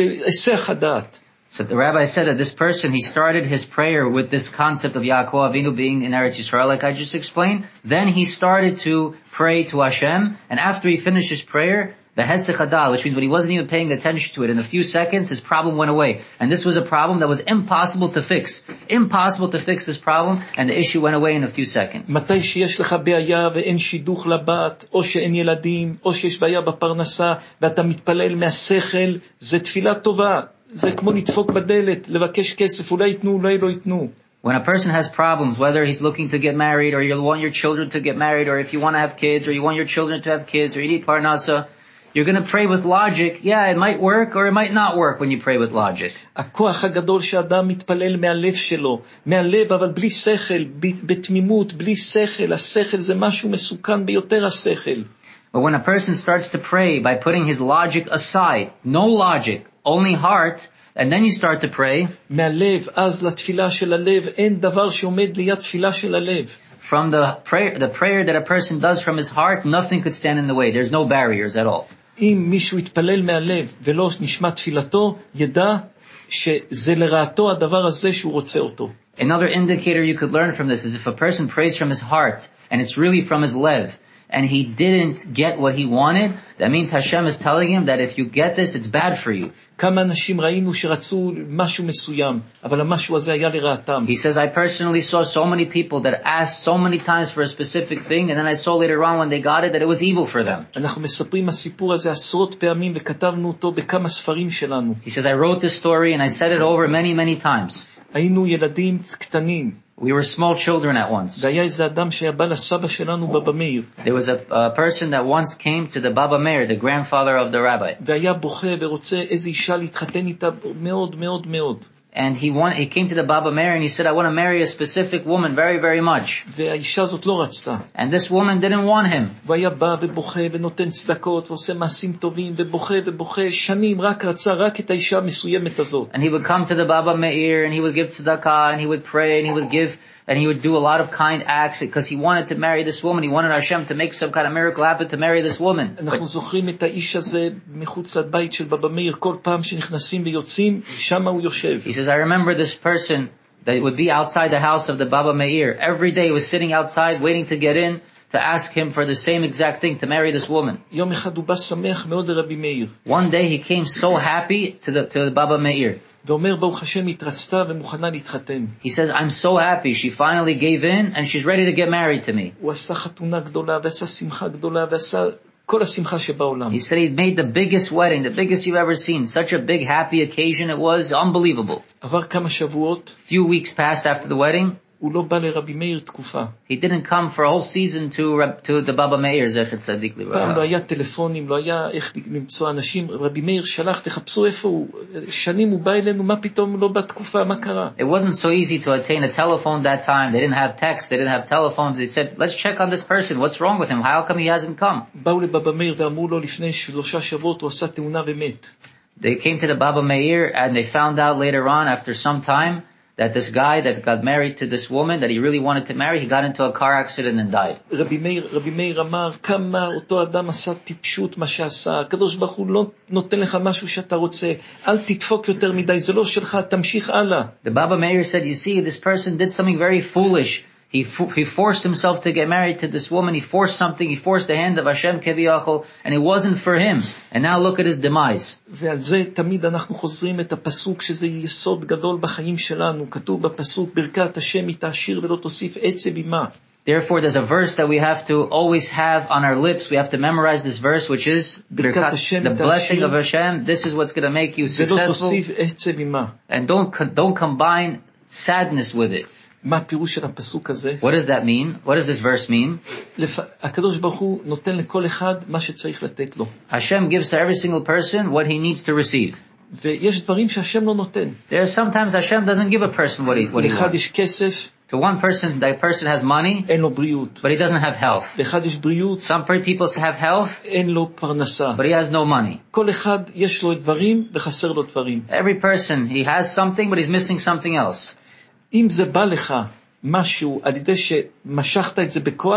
בהיסח הדעת. So the rabbi said that this person, he started his prayer with this concept of Yaakov Avinu being in Eretz Yisrael, like I just explained. Then he started to pray to Hashem, and after he finished his prayer, the Hesech Hadal, which means when he wasn't even paying attention to it, in a few seconds, his problem went away. And this was a problem that was impossible to fix. Impossible to fix this problem, and the issue went away in a few seconds. מתי שיש לך בעיה ואין שידוך לבת, או שאין ילדים, או שיש בעיה בפרנסה, ואתה מתפלל מהשכל, זה תפילה טובה. זה כמו לדפוק בדלת, לבקש כסף, אולי יתנו, אולי לא יתנו. When a person has problems, whether he's looking to get married, or you want your children to get married, or if you want to have kids, or you want your children to have kids, or you need parnasa, you're going to pray with logic. Yeah, it might work, or it might not work when you pray with logic. הכוח הגדול שאדם מתפלל מהלב שלו, מהלב, אבל בלי שכל, בתמימות, בלי שכל. השכל זה משהו מסוכן ביותר, השכל. But when a person starts to pray by putting his logic aside, no logic, only heart, and then you start to pray, מהלב, אז לתפילה של הלב, אין דבר שעומד ליד תפילה של הלב. from the prayer that a person does from his heart, nothing could stand in the way. There's no barriers at all. אם מישהו יתפלל מהלב ולא נשמע תפילתו, ידע שזה לרעתו הדבר הזה שהוא רוצה אותו. Another indicator you could learn from this is if a person prays from his heart, and it's really from his lev, and he didn't get what he wanted, that means Hashem is telling him that if you get this, it's bad for you. כמה אנשים ראינו שרצו משהו מסוים, אבל המשהו הזה היה לרעתם. He says, I personally saw so many people that asked so many times for a specific thing, and then I saw later on when they got it that it was evil for them. אנחנו מספרים הסיפור הזה עשרות פעמים, וכתבנו אותו בכמה ספרים שלנו. He says, I wrote this story and I said it over many, many times. היינו ילדים קטנים. We were small children at once. והיה איזה אדם שהיה בא לסבא שלנו בבא מאיר. There was a person that once came to the Baba Meir, the grandfather of the rabbi. והיה בוכה ורוצה איזו אישה להתחתן איתה מאוד מאוד מאוד. And he came to the Baba Meir and he said, I want to marry a specific woman very, very much. והאישה הזאת לא רצתה. And this woman didn't want him. והיה בא ובוכה ונותן צדקות ועושה מעשים טובים ובוכה ובוכה שנים, רק רצה רק את האישה המסוימת הזאת. And he would come to the Baba Meir and he would give tzedakah and he would pray and he would give and he would do a lot of kind acts because he wanted to marry this woman. He wanted Hashem to make some kind of miracle happen to marry this woman. אנחנו זוכרים את האיש הזה מחוץ לבית של בבא מאיר, כל פעם שנכנסים ויוצאים, שם הוא יושב. He says, I remember this person that would be outside the house of the Baba Meir. Every day he was sitting outside waiting to get in to ask him for the same exact thing, to marry this woman. יום אחד הוא בא שמח מאוד לרבי מאיר. One day he came so happy to the Baba Meir. ואומר ברוך השם התרצתה ומוכנה להתחתן. He says, I'm so happy. She finally gave in and she's ready to get married to me. הוא עשה חתונה גדולה ועשה שמחה גדולה ועשה כל השמחה שבעולם. He said he made the biggest wedding, the biggest you've ever seen. Such a big happy occasion. It was unbelievable. עבר כמה שבועות. Few weeks passed after the wedding. הוא לא בא לרבי מאיר תקופה. He didn't come for a whole season to the Baba Meir, Zechet Tzadik Livracha. פעם לא היה טלפונים, לא היה איך למצוא אנשים. רבי מאיר שלח, תחפשו איפה הוא. שנים הוא בא אלינו, מה פתאום לא בתקופה, מה קרה? It wasn't so easy to attain a telephone that time. They didn't have text, they didn't have telephones. They said, let's check on this person. What's wrong with him? How come he hasn't come? באו לבבא מאיר ואמרו לו לפני 3 שבועות, הוא עשה תאונה ומת. They came to the Baba Meir and they found out later on, after some time, that this guy that got married to this woman that he really wanted to marry, he got into a car accident and died. רבי מאיר אמר, כמה אותו אדם עשה טיפשות מה שעשה, הקדוש ברוך הוא לא נותן לך משהו שאתה רוצה, אל תדפוק יותר מדי, זה לא שלך, תמשיך הלאה. The Baba Meir said, you see, this person did something very foolish. He forced himself to get married to this woman. He forced something. He forced the hand of Hashem Keviyachol, and it wasn't for him. And now look at his demise. ועל זה תמיד אנחנו חוזרים את הפסוק שזה יסוד גדול בחיים שלנו. כתוב בפסוק, ברכת השם היא תעשיר ולא תוסיף עצב עמה. Therefore, there's a verse that we have to always have on our lips. We have to memorize this verse, which is the blessing of Hashem. This is what's going to make you successful. And don't combine sadness with it. מה הפירוש של הפסוק הזה? What does that mean? What does this verse mean? הקדוש ברוך הוא נותן לכל אחד מה שצריך לתת לו. Hashem gives to every single person what he needs to receive. ויש דברים שהשם לא נותן. There are sometimes Hashem doesn't give a person what he wants. לאחד יש כסף. To one person, that person has money, אין לו בריאות. but he doesn't have health. לאחד יש בריאות. Some people have health, אין לו פרנסה. but he has no money. כל אחד יש לו דברים וחסר לו דברים. Every person, he has something, but he's missing something else. אם זה בא לך משהו על ידי שמשכת את זה בכוח,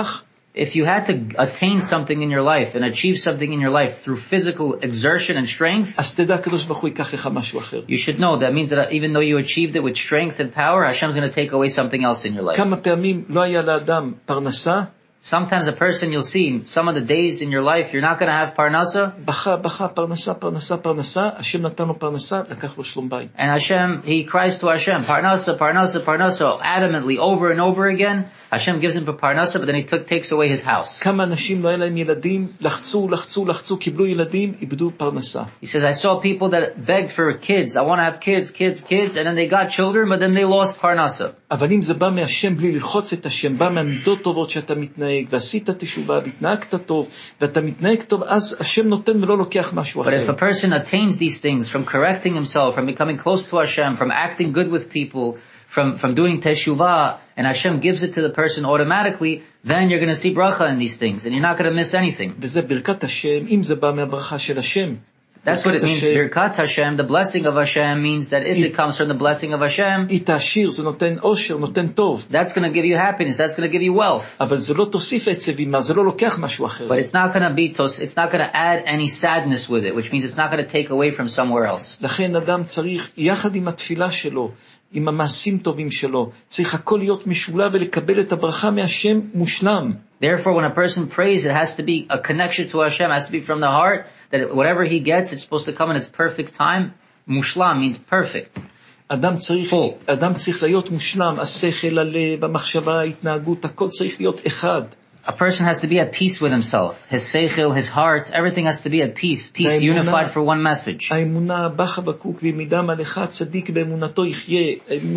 if you had to attain something in your life and achieve something in your life through physical exertion and strength, אז תדע הקדוש ברוך הוא ייקח לך משהו אחר. you should know that means that even though you achieved it with strength and power, Hashem's going to take away something else in your life. כמה פעמים לא היה לאדם פרנסה? Sometimes a person, you'll see, some of the days in your life, you're not going to have parnasa. בכה, פרנסה, השם נתן לו פרנסה, לקח לו שלום בית. And Hashem, he cries to Hashem, parnasa, adamantly, over and over again. Hashem gives him parnasa, but then he takes away his house. כמה אנשים לא היה להם ילדים, לחצו, קיבלו ילדים, איבדו פרנסה. He says, I saw people that begged for kids. I want to have kids, and then they got children, but then they lost parnasa. אבל אם זה בא מהשם בלי ללחוץ את השם, בא מהמידות טובות שאתה מתנהג, ועשית תשובה, והתנהגת טוב, ואתה מתנהג טוב, אז השם נותן ולא לוקח משהו אחר. But if a person attains these things from correcting himself, from becoming close to Hashem, from acting good with people, from doing teshuvah, and Hashem gives it to the person automatically, then you're going to see bracha in these things, and you're not going to miss anything. וזה ברכת השם, אם זה בא מהברכה של השם. That's what it means, Birkat Hashem, the blessing of Hashem means that if it comes from the blessing of Hashem, היא תעשיר, זה נותן עושר, נותן טוב. that's going to give you happiness, that's going to give you wealth. אבל זה לא תוסיף עצב עימה, זה לא לוקח משהו אחר. But it's not going to add any sadness with it, which means it's not going to take away from somewhere else. לכן אדם צריך, יחד עם התפילה שלו, עם המעשים טובים שלו, צריך הכל להיות משולב ולקבל את הברכה מהשם מושלם. Therefore, when a person prays, it has to be a connection to Hashem, it has to be from the heart, that whatever he gets, it's supposed to come in its perfect time. Mushlam means perfect. אדם צריך להיות מושלם, השכל, הלב, המחשבה, ההתנהגות, הכל צריך להיות אחד. A person has to be at peace with himself. His seichel, his heart, everything has to be at peace. Peace unified for one message. האמונה, בחבקוק וימידה מלך, צדיק באמונתו יחיה.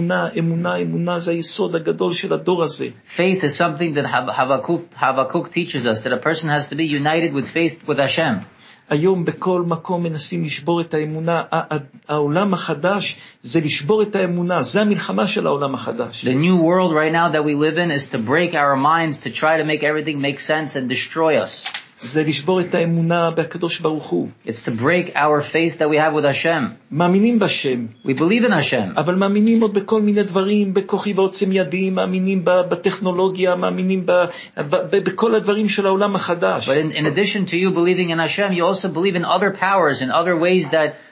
אמונה זה היסוד הגדול של הדור הזה. Faith is something that Habakkuk teaches us, that a person has to be united with faith with Hashem. היום בכל מקום מנסים לשבור את האמונה. העולם החדש זה לשבור את האמונה. זה המלחמה של העולם החדש. The new world right now that we live in is to break our minds, to try to make everything make sense and destroy us. זה לשבור את האמונה בקדוש ברוך הוא. It's to break our faith that we have with Hashem. מאמינים בשם. We believe in Hashem. אבל מאמינים עוד בכל מיני דברים, בכוחי ועוצם ידי, מאמינים בטכנולוגיה, מאמינים בכל הדברים של העולם החדש. But in addition to you believing in Hashem, you also believe in other powers, in other ways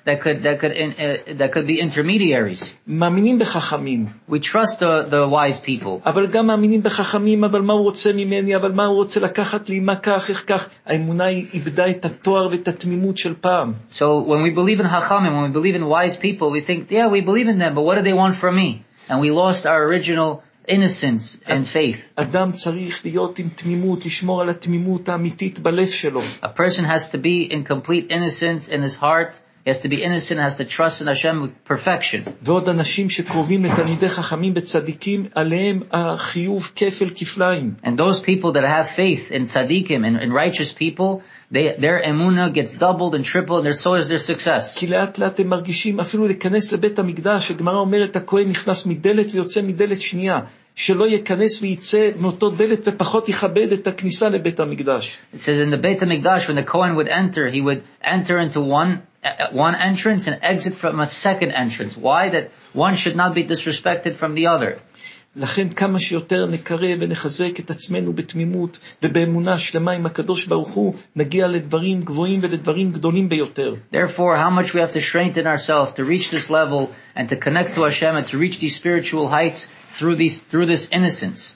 that could be intermediaries. מאמינים בחכמים. We trust the wise people. אבל גם מאמינים בחכמים, אבל מה הוא רוצה ממני, אבל מה הוא רוצה לקחת לי, מה כך, איך כך. האמונה היא איבדה את התואר ואת התמימות של פעם. So when we believe in Hachamim, when we believe in wise people, we think, yeah, we believe in them, but what do they want from me? And we lost our original innocence and faith. אדם צריך להיות עם תמימות, לשמור על התמימות האמיתית בלב שלו. A person has to be in complete innocence in his heart. He has to be innocent, has to trust in Hashem with perfection. ועוד אנשים שקרובים לתלמידי חכמים וצדיקים, עליהם החיוב כפל כפליים. And those people that have faith in tzadikim and righteous people, their emunah gets doubled and tripled, and so is their success. כי לאט לאט הם מרגישים אפילו להיכנס לבית המקדש, הגמרא אומרת הכהן נכנס מדלת ויוצא מדלת שנייה. שלא ייכנס וייצא מאותו דלת ופחות יכבד את הכניסה לבית המקדש. It says in the Beit HaMikdash, when the Kohen would enter, he would enter into one entrance and exit from a second entrance. Why? That one should not be disrespected from the other. לכן כמה שיותר נקרב ונחזק את עצמנו בתמימות ובאמונה שלמה עם הקדוש ברוך הוא, נגיע לדברים גבוהים ולדברים גדולים ביותר. Therefore, how much we have to strengthen ourselves to reach this level and to connect to Hashem and to reach these spiritual heights through this innocence.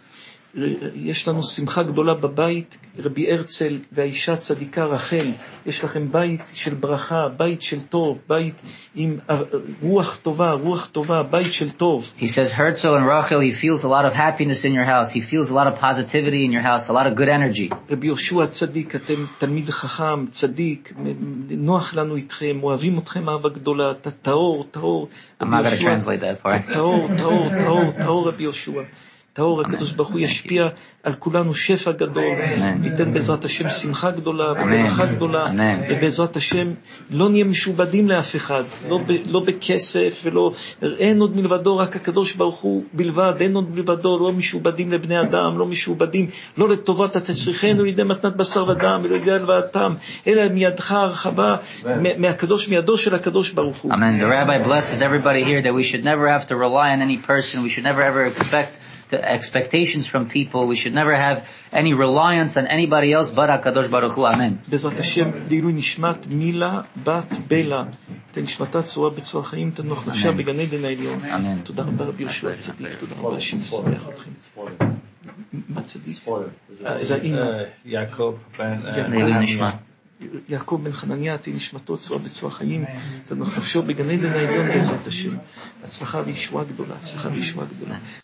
יש לנו שמחה גדולה בבית, רבי הרצל והאישה הצדיקה רחל, יש לכם בית של ברכה, בית של טוב, בית עם רוח טובה, בית של טוב. He says Herzl and Rachel, he feels a lot of happiness in your house, he feels a lot of positivity in your house, a lot of good energy. רבי יהושע הצדיק, אתם תלמיד חכם, צדיק, נוח לנו איתכם, אוהבים אתכם אהבה גדולה, אתה טהור. I'm not going to translate that part. טהור רבי יהושע. טהור, הקדוש ברוך הוא ישפיע על כולנו שפע גדול, ניתן בעזרת השם שמחה גדולה וברכה גדולה, ובעזרת השם לא נהיה משובדים לאף אחד, לא בכסף ולא, אין עוד מלבדו, רק הקדוש ברוך הוא בלבד, אין עוד מלבדו, לא משובדים לבני אדם, לא משובדים, לא לטובת התצריכנו לידי מתנת בשר ודם ולא לידי הלוואתם, אלא מידך הרחבה, מידו של הקדוש ברוך הוא. Amen. The rabbi blesses everybody here that we should never have to rely on any person, we should never ever expect expectations from people. We should never have any reliance on anybody else but HaKadosh Baruch Hu. Amen. בעזרת השם, לעילוי נשמת מילה בת בלה, תנשמתה צורה בצורה חיים, תנוח נפשה בגן עדן העליון. אמן. תודה רבה רבי יהושע הצדיק, תודה רבה השם ישמח אתכם. מה צדיק? זה האמא. יעקב בן לעילוי נשמת. יעקב בן חנניה, תהי נשמתו צורה בצורה חיים, תנוח נפשו בגן עדן העליון בעזרת השם. הצלחה וישועה גדולה, הצלחה וישועה גדולה.